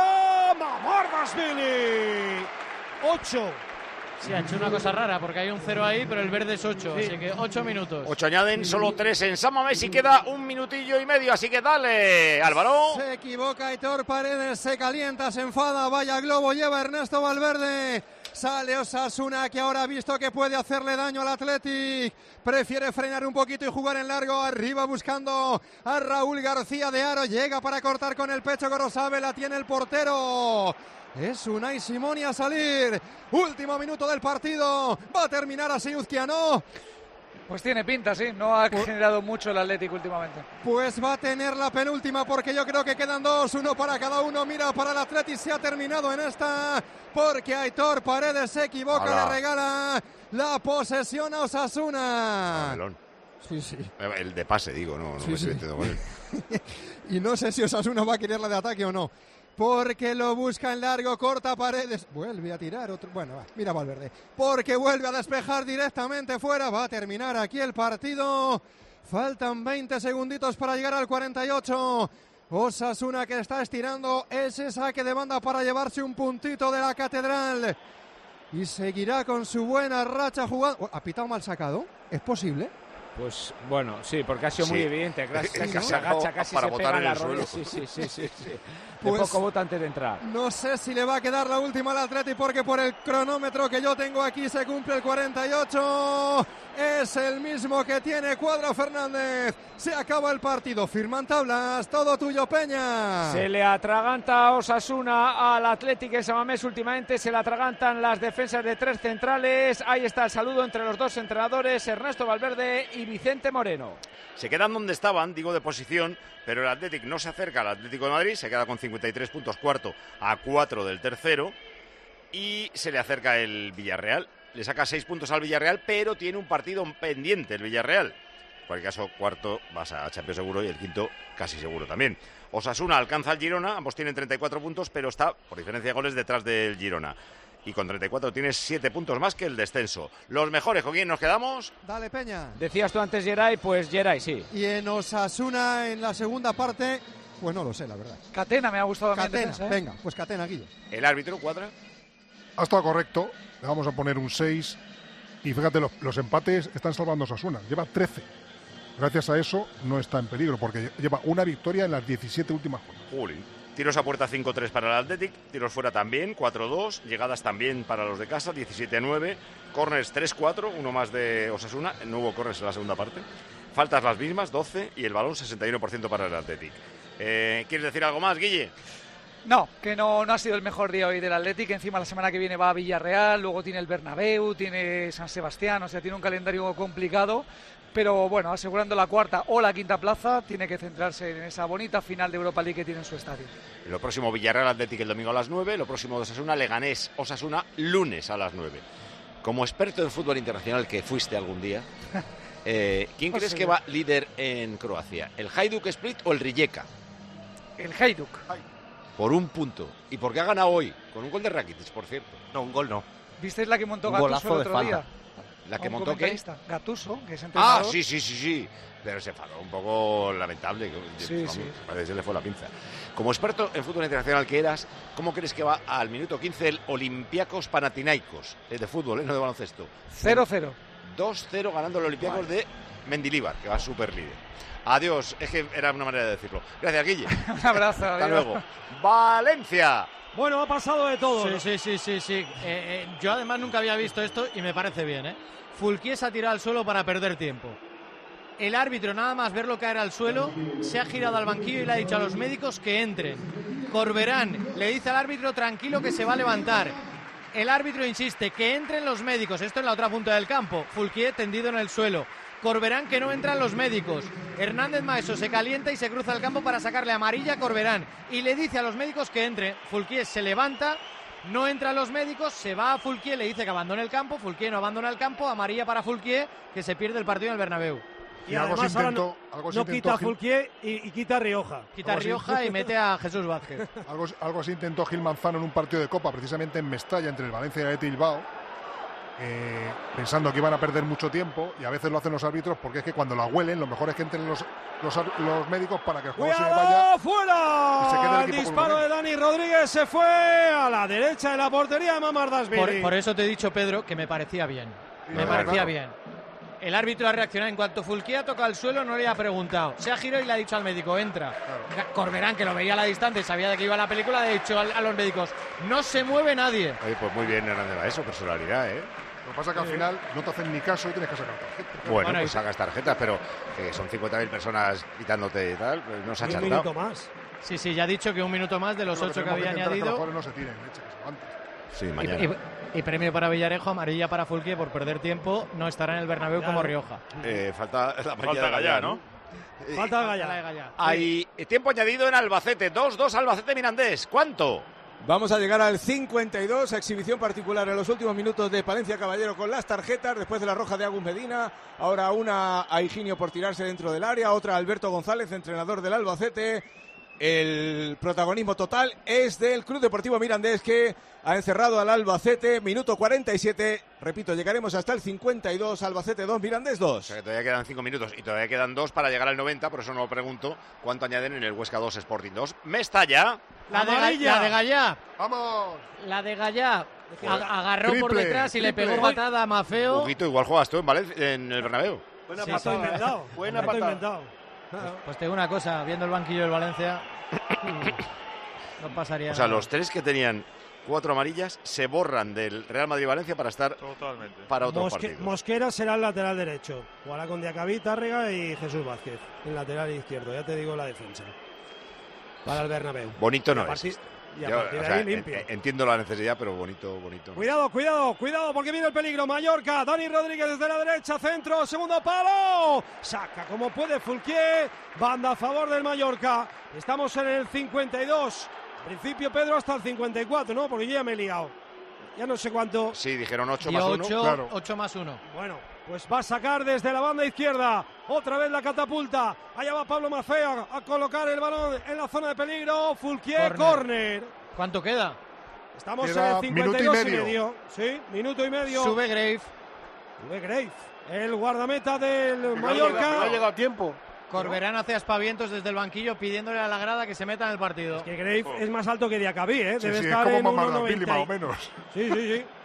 Mamardashvili. Ocho. Sí, ha hecho una cosa rara porque hay un cero ahí, pero el verde es ocho, Sí. así que ocho minutos. Ocho añaden, solo tres en San Mamés y queda un minutillo y medio, así que dale, Álvaro. Se equivoca Aitor Paredes, se calienta, se enfada, vaya globo lleva Ernesto Valverde. Sale Osasuna, que ahora ha visto que puede hacerle daño al Athletic. Prefiere frenar un poquito y jugar en largo. Arriba buscando a Raúl García de Aro. Llega para cortar con el pecho Gorosabel, la tiene el portero. Es Unai Simón a salir. Último minuto del partido. Va a terminar así Uzquiano. Pues tiene pinta, sí. No ha generado mucho el Atlético últimamente. Pues va a tener la penúltima porque yo creo que quedan dos, uno para cada uno. Mira, para el Athletic se ha terminado en esta porque Aitor Paredes se equivoca, Hola. le regala la posesión a Osasuna. Melón. Sí, sí. El de pase, digo, no, no Sí, me sí. estoy metiendo con él. Y no sé si Osasuna va a quererla de ataque o no. Porque lo busca en largo, corta Paredes, vuelve a tirar otro, bueno, va, mira Valverde, porque vuelve a despejar directamente fuera, va a terminar aquí el partido, faltan veinte segunditos para llegar al cuarenta y ocho, Osasuna que está estirando ese saque de banda para llevarse un puntito de la Catedral y seguirá con su buena racha jugando, ¿ha pitado mal sacado? ¿Es posible? Pues bueno, sí, porque ha sido muy Sí. evidente. Casi, Sí, casi ¿no? se agacha, casi Para se botar pega en en la el rodilla. suelo. Sí, sí, sí, sí, sí. De Pues- poco voto antes de entrar. No sé si le va a quedar la última al Atleti porque por el cronómetro que yo tengo aquí se cumple el cuarenta y ocho. Es el mismo que tiene Cuadro Fernández. Se acaba el partido. Firman tablas. Todo tuyo, Peña. Se le atraganta Osasuna al Atlético de San Mamés últimamente. Se le atragantan las defensas de tres centrales. Ahí está el saludo entre los dos entrenadores, Ernesto Valverde y Vicente Moreno. Se quedan donde estaban, digo de posición, pero el Athletic no se acerca al Atlético de Madrid, se queda con cincuenta y tres puntos cuarto a cuatro del tercero y se le acerca el Villarreal. Le saca seis puntos al Villarreal, pero tiene un partido pendiente el Villarreal. En cualquier caso, cuarto vas a Champions seguro y el quinto casi seguro también. Osasuna alcanza al Girona, ambos tienen treinta y cuatro puntos, pero está, por diferencia de goles, detrás del Girona. Y con treinta y cuatro tiene siete puntos más que el descenso. Los mejores, ¿con quién nos quedamos? Dale, Peña. Decías tú antes Geray, pues Geray, sí. Y en Osasuna, en la segunda parte, pues no lo sé, la verdad. Catena me ha gustado a mí en Catena, defensa, ¿eh? venga, pues Catena, Guillo. ¿El árbitro cuadra? Ha estado correcto, le vamos a poner un seis. Y fíjate, los, los empates están salvando a Osasuna. Lleva trece. Gracias a eso no está en peligro, porque lleva una victoria en las diecisiete últimas jornadas. Juli. Tiros a puerta cinco tres para el Athletic, tiros fuera también cuatro dos, llegadas también para los de casa diecisiete nueve, corners tres cuatro, uno más de Osasuna, no hubo corners en la segunda parte, faltas las mismas doce y el balón sesenta y uno por ciento para el Athletic. Eh, ¿Quieres decir algo más, Guille? No, que no, no ha sido el mejor día hoy del Athletic. Encima la semana que viene va a Villarreal, luego tiene el Bernabéu, tiene San Sebastián, o sea, tiene un calendario complicado. Pero bueno, asegurando la cuarta o la quinta plaza, tiene que centrarse en esa bonita final de Europa League que tiene en su estadio. Lo próximo Villarreal Athletic el domingo a las nueve, lo próximo de Osasuna Leganés Osasuna lunes a las nueve. Como experto en fútbol internacional que fuiste algún día, eh, ¿quién Pues crees sí. que va líder en Croacia? ¿El Hajduk Split o el Rijeka? El Hajduk. Por un punto. ¿Y por qué ha ganado hoy? Con un gol de Rakitic, por cierto. No, un gol no. ¿Visteis la que montó Un Gattuso golazo el de otro día? falta. ¿La que A un montó qué? comentarista, Gattuso, que es Ah, entrenador. sí, sí, sí, sí. Pero se enfadó un poco lamentable. Sí, Vamos, sí. Parece que se le fue la pinza. Como experto en fútbol internacional que eras, ¿cómo crees que va al minuto quince el Olympiacos Panathinaikos? Es de fútbol, ¿eh? No de baloncesto. cero cero. dos cero ganando el Olympiacos de Mendilibar, que va super líder. Adiós, es que era una manera de decirlo. Gracias, Guille. Un abrazo. Hasta adiós. luego. Valencia. Bueno, ha pasado de todo. Sí, sí, sí, sí, sí. Eh, eh, yo además nunca había visto esto y me parece bien, ¿eh? Fulquier se ha tirado al suelo para perder tiempo. El árbitro, nada más verlo caer al suelo, se ha girado al banquillo y le ha dicho a los médicos que entren. Corberán le dice al árbitro tranquilo que se va a levantar. El árbitro insiste que entren los médicos. Esto en la otra punta del campo. Fulquier tendido en el suelo. Corberán que no entran los médicos. Hernández Maeso se calienta y se cruza el campo para sacarle amarilla a Corberán. Y le dice a los médicos que entre. Fulquier se levanta, no entran los médicos, se va a Fulquier, le dice que abandone el campo. Fulquier no abandona el campo, amarilla para Fulquier, que se pierde el partido en el Bernabéu. Y, Y algo además se ahora intentó- no, algo se no intentó quita a Gil- Fulquier y, y quita a Rioja. Quita a Algo así. Rioja y mete a Jesús Vázquez. Algo, algo así intentó Gil Manzano en un partido de Copa, precisamente en Mestalla, entre el Valencia y el Athletic Bilbao, eh, pensando que iban a perder mucho tiempo, y a veces lo hacen los árbitros porque es que cuando la huelen, lo mejor es que entren los, los, ar- los médicos para que el juego se vaya. ¡Cuidado! y se quede ¡Fuera! el El equipo disparo con de Dani Rodríguez se fue a la derecha de la portería de Por, Mamardashvili. por eso te he dicho, Pedro, que me parecía bien. Me claro, parecía claro. bien. El árbitro ha reaccionado en cuanto Fulquier ha tocado el suelo, no le ha preguntado. Se ha girado y le ha dicho al médico, entra. Corberán, que lo veía a la distancia y sabía de qué iba la película, le ha dicho al- a los médicos, no se mueve nadie. Oye, pues muy bien, Hernández Maeso, personalidad, ¿eh? Lo que pasa es que al final no te hacen ni caso y tienes que sacar tarjeta. Bueno, Bueno, pues y- sacas tarjetas, pero que son cincuenta mil personas quitándote y tal, pues no se ha Un acertado. minuto más. Sí, sí, ya ha dicho que un minuto más de los Lo ocho que tenemos había intentar es que los añadido. jugadores no se tiren, leche, que se levanten. Sí, Y, mañana. y- y premio para Villarejo, amarilla para Fulquier por perder tiempo. No estará en el Bernabéu como Rioja. Eh, falta la Falta partida de Gallá, ¿no? Eh, Falta el La de Gallá. Gallá. Hay tiempo añadido en Albacete, dos dos Albacete Mirandés. ¿Cuánto? Vamos a llegar al cincuenta y dos, exhibición particular en los últimos minutos de Palencia Caballero con las tarjetas, después de la roja de Agus Medina, ahora una a Higinio por tirarse dentro del área, otra a Alberto González, entrenador del Albacete. El protagonismo total es del Club Deportivo Mirandés, que ha encerrado al Albacete, minuto cuarenta y siete, repito, llegaremos hasta el cincuenta y dos, Albacete dos, Mirandés O dos. sea que todavía quedan cinco minutos y todavía quedan dos para llegar al noventa, por eso no lo pregunto cuánto añaden en el Huesca dos Sporting dos. Mestalla. La de, Ga- Amarilla. la de Gallá. ¡Vamos! La de Gallá. A- agarró por Triple, detrás y le triple. pegó patada a Mafeo. Poquito, igual juegas tú en Valencia, en el Bernabéu. Buena Sí, patada. sí. Inventado. Buena Dato patada. inventado. Pues te digo una cosa, viendo el banquillo del Valencia, no pasaría O sea, nada. los tres que tenían cuatro amarillas se borran del Real Madrid-Valencia para estar Totalmente. para otros Mosque- partidos. Mosquera será el lateral derecho. Jugará con Diacabí, Tárrega y Jesús Vázquez. El lateral izquierdo. Ya te digo la defensa. Para el Bernabéu. Bonito Y a no partir- es. Y a Yo, partir o de sea, ahí en- limpio. en- entiendo la necesidad, pero bonito, bonito. no. Cuidado, cuidado, cuidado, porque viene el peligro. Mallorca, Dani Rodríguez desde la derecha, centro, segundo palo. Saca como puede Fulquier. Banda a favor del Mallorca. Estamos en el cincuenta y dos. En principio, Pedro, hasta el cincuenta y cuatro, ¿no? Porque yo ya me he liado. Ya no sé cuánto. Sí, dijeron ocho Dio más uno. ocho, claro. ocho más uno. Bueno, pues va a sacar desde la banda izquierda. Otra vez la catapulta. Allá va Pablo Mafeo a colocar el balón en la zona de peligro. Fulquier, Córner. córner. ¿Cuánto queda? Estamos Queda en el cincuenta y dos y minuto y medio. medio. Sí, minuto y medio. Sube Grave. Sube Grave, el guardameta del No ha Mallorca. llegado- no ha llegado a tiempo. Corberán hace aspavientos desde el banquillo pidiéndole a la grada que se meta en el partido. Que Grave es más alto que Diacabí, ¿eh? Sí, Debe sí, es estar como en Mamardashvili, uno noventa más o y- menos. Sí, sí, sí.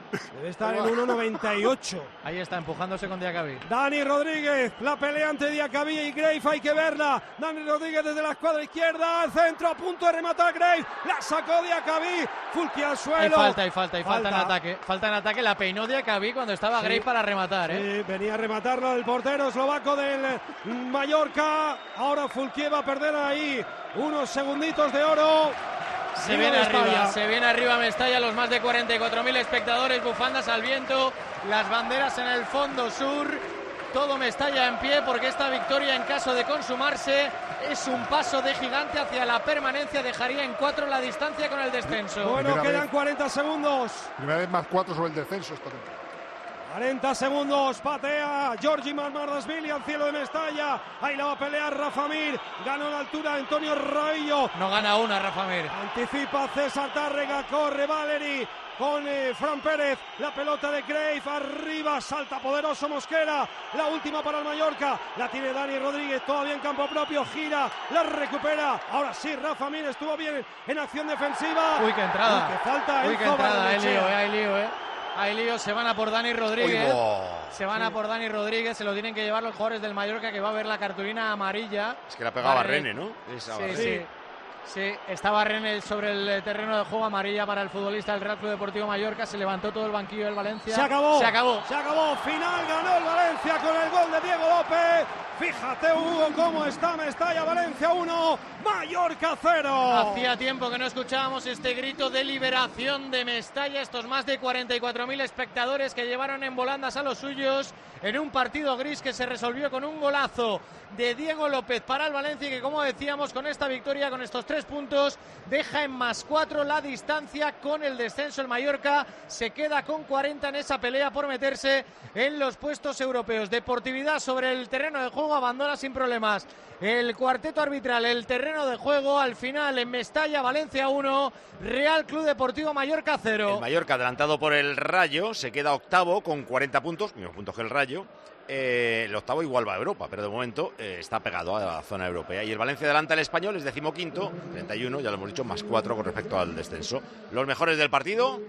Debe estar en uno noventa y ocho. Ahí está, empujándose con Diacabí. Dani Rodríguez, la pelea entre Diacabí y Graves, hay que verla. Dani Rodríguez desde la escuadra izquierda, al centro, a punto de rematar Graves. La sacó Diacabí, Fulqui al suelo. Hay falta, hay falta, hay falta, falta en ataque. Falta en ataque, la peinó Diacabí cuando estaba sí. Graves para rematar. ¿eh? Sí, venía a rematarlo el portero eslovaco del Mallorca. Ahora Fulqui va a perder ahí unos segunditos de oro. Se viene arriba, se viene arriba Mestalla, los más de cuarenta y cuatro mil espectadores, bufandas al viento, las banderas en el fondo sur, todo Mestalla en pie porque esta victoria, en caso de consumarse, es un paso de gigante hacia la permanencia, dejaría en cuatro la distancia con el descenso. Bueno, Primera quedan vez. cuarenta segundos. Primera vez más cuatro sobre el descenso esta temporada. cuarenta segundos, patea Georgi Marmardashvili al cielo de Mestalla. Ahí la va a pelear Rafa Mir. Ganó la altura Antonio Raillo. No gana una Rafa Mir. Anticipa César Tárrega, corre Valeri con eh, Fran Pérez. La pelota de Graves, arriba, salta poderoso Mosquera. La última para el Mallorca. La tiene Dani Rodríguez, todavía en campo propio. Gira, la recupera. Ahora sí, Rafa Mir estuvo bien en acción defensiva. Uy, qué entrada. Uy, qué falta. Uy, qué Enzo entrada. Hay lío, Barrenechea. eh, hay lío, eh. Hay lío, se van a por Dani Rodríguez. Oigo. Se van a por Dani Rodríguez, se lo tienen que llevar los jugadores del Mallorca, que va a ver la cartulina amarilla. Es que la pegaba Vale. Rene, ¿no? Esa Sí, Barrene. sí. Sí, estaba Rene sobre el terreno de juego, amarilla para el futbolista del Real Club Deportivo Mallorca. Se levantó todo el banquillo del Valencia. Se acabó. Se acabó. Se acabó. Final ganó el Valencia con el gol de Diego López. Fíjate, Hugo, cómo está Mestalla. Valencia uno, Mallorca cero. Hacía tiempo que no escuchábamos este grito de liberación de Mestalla. Estos más de cuarenta y cuatro mil espectadores que llevaron en volandas a los suyos en un partido gris que se resolvió con un golazo de Diego López para el Valencia y que, como decíamos, con esta victoria, con estos tres puntos, deja en más cuatro la distancia con el descenso. El Mallorca se queda con cuarenta en esa pelea por meterse en los puestos europeos. Deportividad sobre el terreno de juego, abandona sin problemas el cuarteto arbitral, el terreno de juego. Al final en Mestalla, Valencia uno, Real Club Deportivo Mallorca cero. El Mallorca, adelantado por el Rayo, se queda octavo con cuarenta puntos, mismos puntos que el Rayo. Eh, el octavo igual va a Europa, pero de momento eh, está pegado a la zona europea. Y el Valencia adelanta al Español, es decimoquinto, treinta y uno, ya lo hemos dicho, más cuatro con respecto al descenso. Los mejores del partido.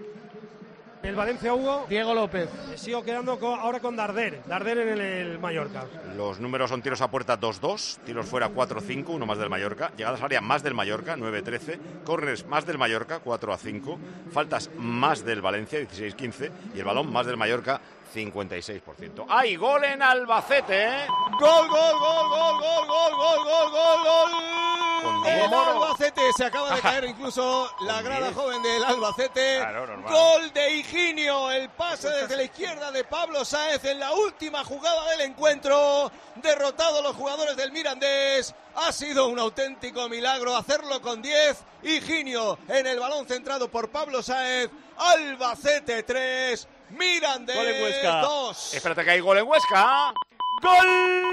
El Valencia, Hugo. Diego López. Me sigo quedando con, ahora con Darder. Darder en el, el Mallorca. Los números son tiros a puerta dos dos, tiros fuera cuatro cinco, uno más del Mallorca, llegadas al área más del Mallorca, nueve trece, córners más del Mallorca, cuatro a cinco, faltas más del Valencia, dieciséis quince, y el balón más del Mallorca, cincuenta y seis por ciento. ¡Hay gol en Albacete! ¿eh? ¡Gol, gol, gol, gol, gol, gol, gol, gol, gol, gol! Con El Diego. Albacete, se acaba de caer incluso la grada diez. joven del Albacete. Claro, normal. Gol de Higinio, el pase desde la izquierda de Pablo Sáez en la última jugada del encuentro. Derrotado los jugadores del Mirandés. Ha sido un auténtico milagro hacerlo con diez. Higinio en el balón centrado por Pablo Sáez. Albacete tres, Mirandés Gol en Huesca. dos. Espérate que hay gol en Huesca. ¡Gol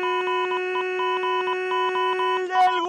del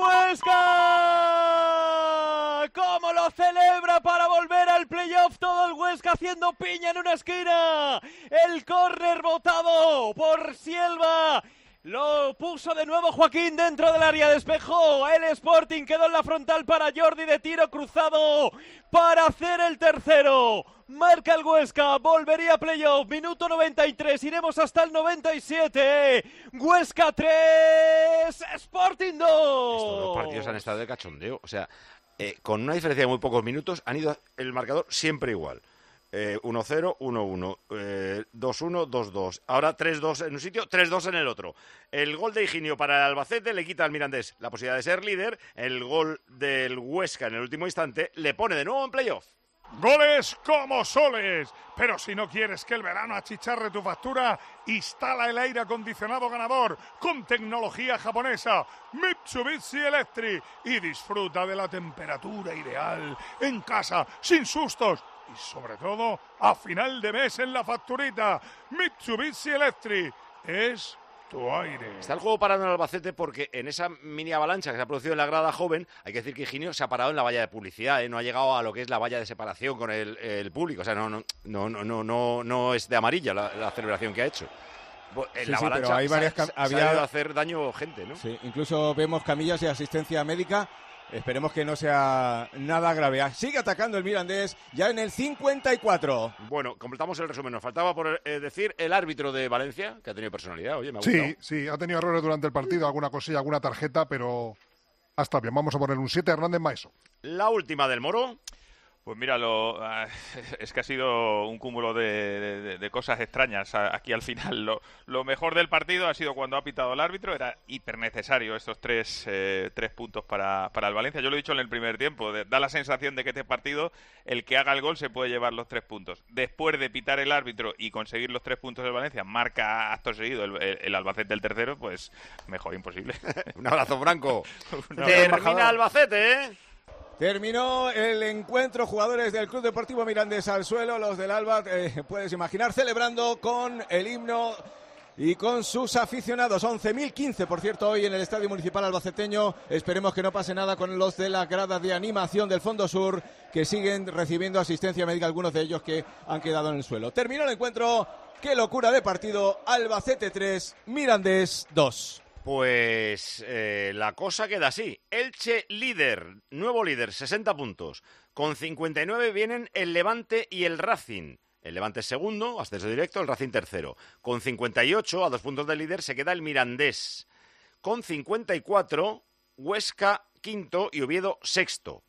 Huesca! ¿Cómo lo celebra para volver al playoff todo el Huesca haciendo piña en una esquina? El córner botado por Sielva. Lo puso de nuevo Joaquín dentro del área, despejó el Sporting, quedó en la frontal para Jordi de tiro cruzado para hacer el tercero. Marca el Huesca, volvería a playoff, minuto noventa y tres, iremos hasta el noventa y siete. Huesca tres, Sporting dos. Estos dos partidos han estado de cachondeo, o sea, eh, con una diferencia de muy pocos minutos han ido el marcador siempre igual. Eh, uno cero, uno uno, eh, dos uno, dos dos. Ahora tres dos en un sitio, tres dos en el otro. El gol de Higinio para el Albacete le quita al Mirandés la posibilidad de ser líder. El gol del Huesca en el último instante le pone de nuevo en playoff. Goles como soles. Pero si no quieres que el verano achicharre tu factura, instala el aire acondicionado ganador con tecnología japonesa Mitsubishi Electric y disfruta de la temperatura ideal en casa, sin sustos. Y sobre todo, a final de mes en la facturita, Mitsubishi Electric es tu aire. Está el juego parado en el Albacete porque en esa mini avalancha que se ha producido en la grada joven, hay que decir que Higinio se ha parado en la valla de publicidad, ¿eh? No ha llegado a lo que es la valla de separación con el, el público. O sea, no, no, no, no, no, no, no es de amarilla la, la celebración que ha hecho. En Sí, la sí, avalancha pero hay varias se, cam- se, había... se ha ido a hacer daño gente, ¿no? Sí, incluso vemos camillas de asistencia médica Esperemos que no sea nada grave. Sigue atacando el Mirandés ya en el cincuenta y cuatro. Bueno, completamos el resumen. Nos faltaba por eh, decir el árbitro de Valencia, que ha tenido personalidad. Oye, me ha gustado. Sí, sí, ha tenido errores durante el partido, alguna cosilla, alguna tarjeta, pero ha estado bien. Vamos a poner un siete a Hernández Maeso. La última del Moro. Pues mira, lo, es que ha sido un cúmulo de, de, de cosas extrañas aquí al final. Lo, lo mejor del partido ha sido cuando ha pitado el árbitro. Era hiper necesario estos tres, eh, tres puntos para, para el Valencia. Yo lo he dicho en el primer tiempo. De, da la sensación de que este partido, el que haga el gol se puede llevar los tres puntos. Después de pitar el árbitro y conseguir los tres puntos del Valencia, marca acto seguido el, el, el Albacete el tercero, pues mejor imposible. Un abrazo, Franco. Un abrazo. Termina Albacete, ¿eh? Terminó el encuentro, jugadores del Club Deportivo Mirandés al suelo, los del Alba, eh, puedes imaginar, celebrando con el himno y con sus aficionados. once mil quince, por cierto, hoy en el Estadio Municipal Albaceteño. Esperemos que no pase nada con los de la grada de animación del Fondo Sur, que siguen recibiendo asistencia médica, algunos de ellos que han quedado en el suelo. Terminó el encuentro, qué locura de partido, Albacete tres, Mirandés dos. Pues eh, la cosa queda así. Elche líder, nuevo líder, sesenta puntos. Con cincuenta y nueve vienen el Levante y el Racing. El Levante es segundo, ascenso directo, el Racing tercero. Con cincuenta y ocho, a dos puntos del líder, se queda el Mirandés. Con cincuenta y cuatro, Huesca quinto y Oviedo sexto.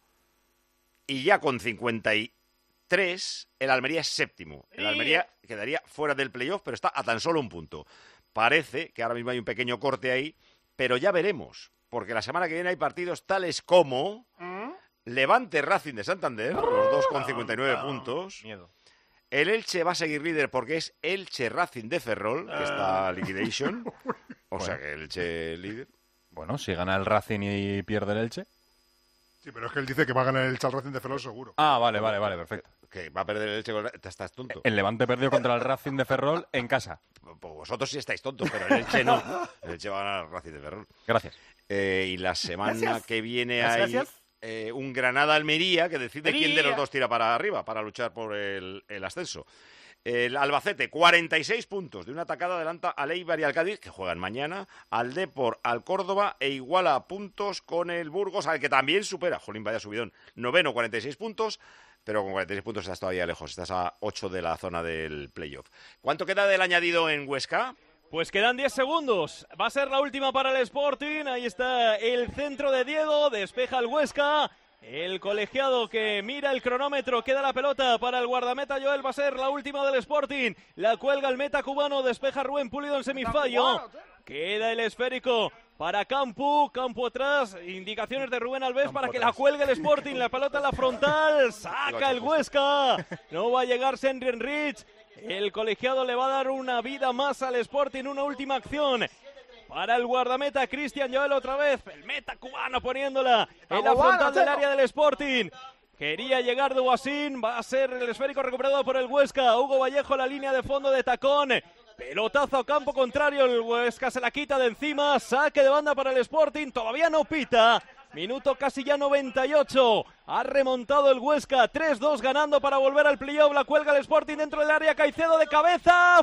Y ya con cincuenta y tres, el Almería es séptimo. El Almería quedaría fuera del playoff, pero está a tan solo un punto. Parece que ahora mismo hay un pequeño corte ahí, pero ya veremos, porque la semana que viene hay partidos tales como Levante Racing de Santander, los dos con cincuenta y nueve puntos. Miedo. El Elche va a seguir líder porque es Elche Racing de Ferrol, que está liquidation. O sea que Elche líder. Bueno, si gana el Racing y pierde el Elche. Sí, pero es que él dice que va a ganar el Elche al Racing de Ferrol seguro. Ah, vale, vale, vale, perfecto. Que va a perder el Elche. Estás tonto. El Levante perdió contra el Racing de Ferrol en casa. Pues vosotros sí estáis tontos, pero el Elche no. El Elche va a ganar el Racing de Ferrol. Gracias. Eh, y la semana Gracias. que viene Gracias, hay gracias. Eh, un Granada-Almería que decide quién de los Almería. dos tira para arriba para luchar por el, el ascenso. El Albacete, cuarenta y seis puntos. De una atacada adelanta al Eibar y al Cádiz, que juegan mañana, al Depor, al Córdoba e iguala a puntos con el Burgos, al que también supera. Jolín, vaya subidón. Noveno, cuarenta y seis puntos, pero con cuarenta y seis puntos estás todavía lejos. Estás a ocho de la zona del playoff. ¿Cuánto queda del añadido en Huesca? Pues quedan diez segundos. Va a ser la última para el Sporting. Ahí está el centro de Diego. Despeja el Huesca. El colegiado que mira el cronómetro, queda la pelota para el guardameta Joel, va a ser la última del Sporting, la cuelga el meta cubano, despeja Rubén Pulido en semifallo, queda el esférico para Campu, Campu atrás, indicaciones de Rubén Alves Campo para que atrás. La cuelgue el Sporting, la pelota en la frontal, saca el Huesca, no va a llegar Henry Enrich, el colegiado le va a dar una vida más al Sporting, una última acción. Para el guardameta Cristian Joel otra vez, el meta cubano poniéndola en la frontal del área del Sporting. Quería llegar de Guasín, va a ser el esférico recuperado por el Huesca. Hugo Vallejo, la línea de fondo de tacón. Pelotazo a campo contrario, el Huesca se la quita de encima. Saque de banda para el Sporting, todavía no pita. Minuto casi ya noventa y ocho. Ha remontado el Huesca, tres dos ganando para volver al playoff. La cuelga el Sporting dentro del área, Caicedo de cabeza,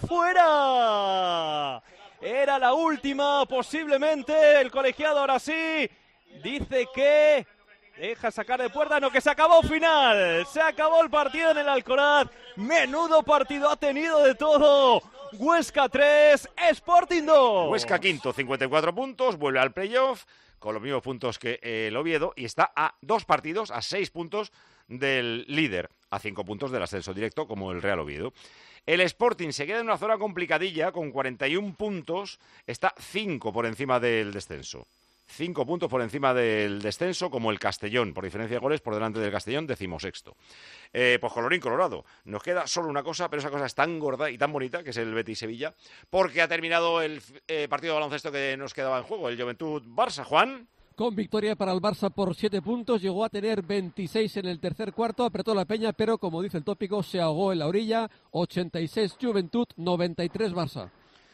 ¡fuera! Era la última, posiblemente, el colegiado ahora sí, dice que deja sacar de puerta, no, que se acabó final, se acabó el partido en el Alcoraz, menudo partido ha tenido de todo, Huesca tres, Sporting dos. Huesca quinto, cincuenta y cuatro puntos, vuelve al playoff con los mismos puntos que el Oviedo y está a dos partidos, a seis puntos del líder, a cinco puntos del ascenso directo como el Real Oviedo. El Sporting se queda en una zona complicadilla con cuarenta y un puntos, está cinco por encima del descenso. cinco puntos por encima del descenso, como el Castellón, por diferencia de goles por delante del Castellón, decimosexto. Eh, pues colorín colorado, nos queda solo una cosa, pero esa cosa es tan gorda y tan bonita, que es el Betis-Sevilla, porque ha terminado el eh, partido de baloncesto que nos quedaba en juego, el Juventud-Barça. Juan. Con victoria para el Barça por siete puntos, llegó a tener veintiséis en el tercer cuarto, apretó la peña, pero como dice el tópico, se ahogó en la orilla, ochenta y seis Juventud, noventa y tres Barça.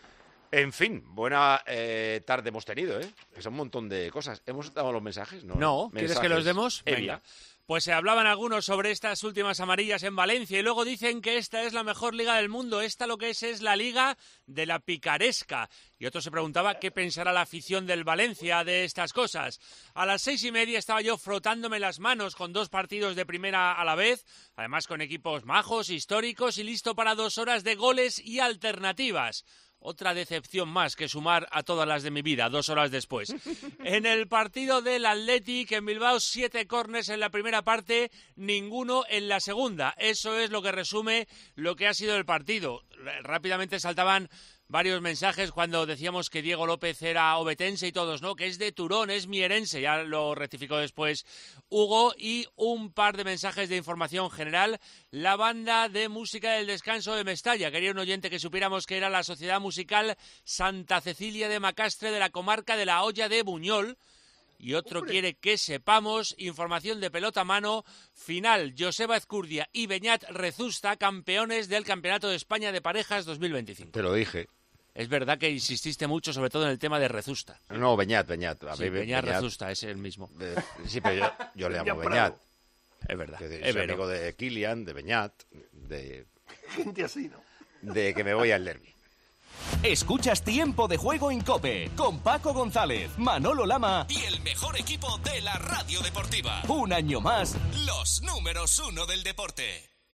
En fin, buena eh, tarde hemos tenido, ¿eh? Que son un montón de cosas. ¿Hemos dado los mensajes? No, no. ¿Quieres que los demos? Venga. Pues se hablaban algunos sobre estas últimas amarillas en Valencia y luego dicen que esta es la mejor liga del mundo. Esta lo que es es la liga de la picaresca. Y otro se preguntaba qué pensará la afición del Valencia de estas cosas. A las seis y media estaba yo frotándome las manos con dos partidos de primera a la vez, además con equipos majos, históricos y listo para dos horas de goles y alternativas. Otra decepción más que sumar a todas las de mi vida, dos horas después. En el partido del Athletic en Bilbao, siete córners en la primera parte, ninguno en la segunda. Eso es lo que resume lo que ha sido el partido. Rápidamente saltaban varios mensajes cuando decíamos que Diego López era obetense y todos, ¿no? Que es de Turón, es mierense, ya lo rectificó después Hugo, y un par de mensajes de información general. La banda de música del descanso de Mestalla, quería un oyente que supiéramos que era la Sociedad Musical Santa Cecilia de Macastre de la comarca de la Hoya de Buñol. Y otro ¡Hombre! Quiere que sepamos, información de pelota a mano, final, Joseba Ezcurdia y Beñat Rezusta, campeones del Campeonato de España de Parejas dos mil veinticinco. Te lo dije. Es verdad que insististe mucho, sobre todo en el tema de Rezusta. No, Beñat, Beñat. Sí, Beñat, Beñat Rezusta, es el mismo. De, sí, pero yo, yo le llamo Beñat. Es verdad. Que es soy amigo de Kilian, de Beñat, de... Gente así, ¿no? De que me voy al derbi. Escuchas Tiempo de Juego en COPE con Paco González, Manolo Lama y el mejor equipo de la radio deportiva. Un año más, los números uno del deporte.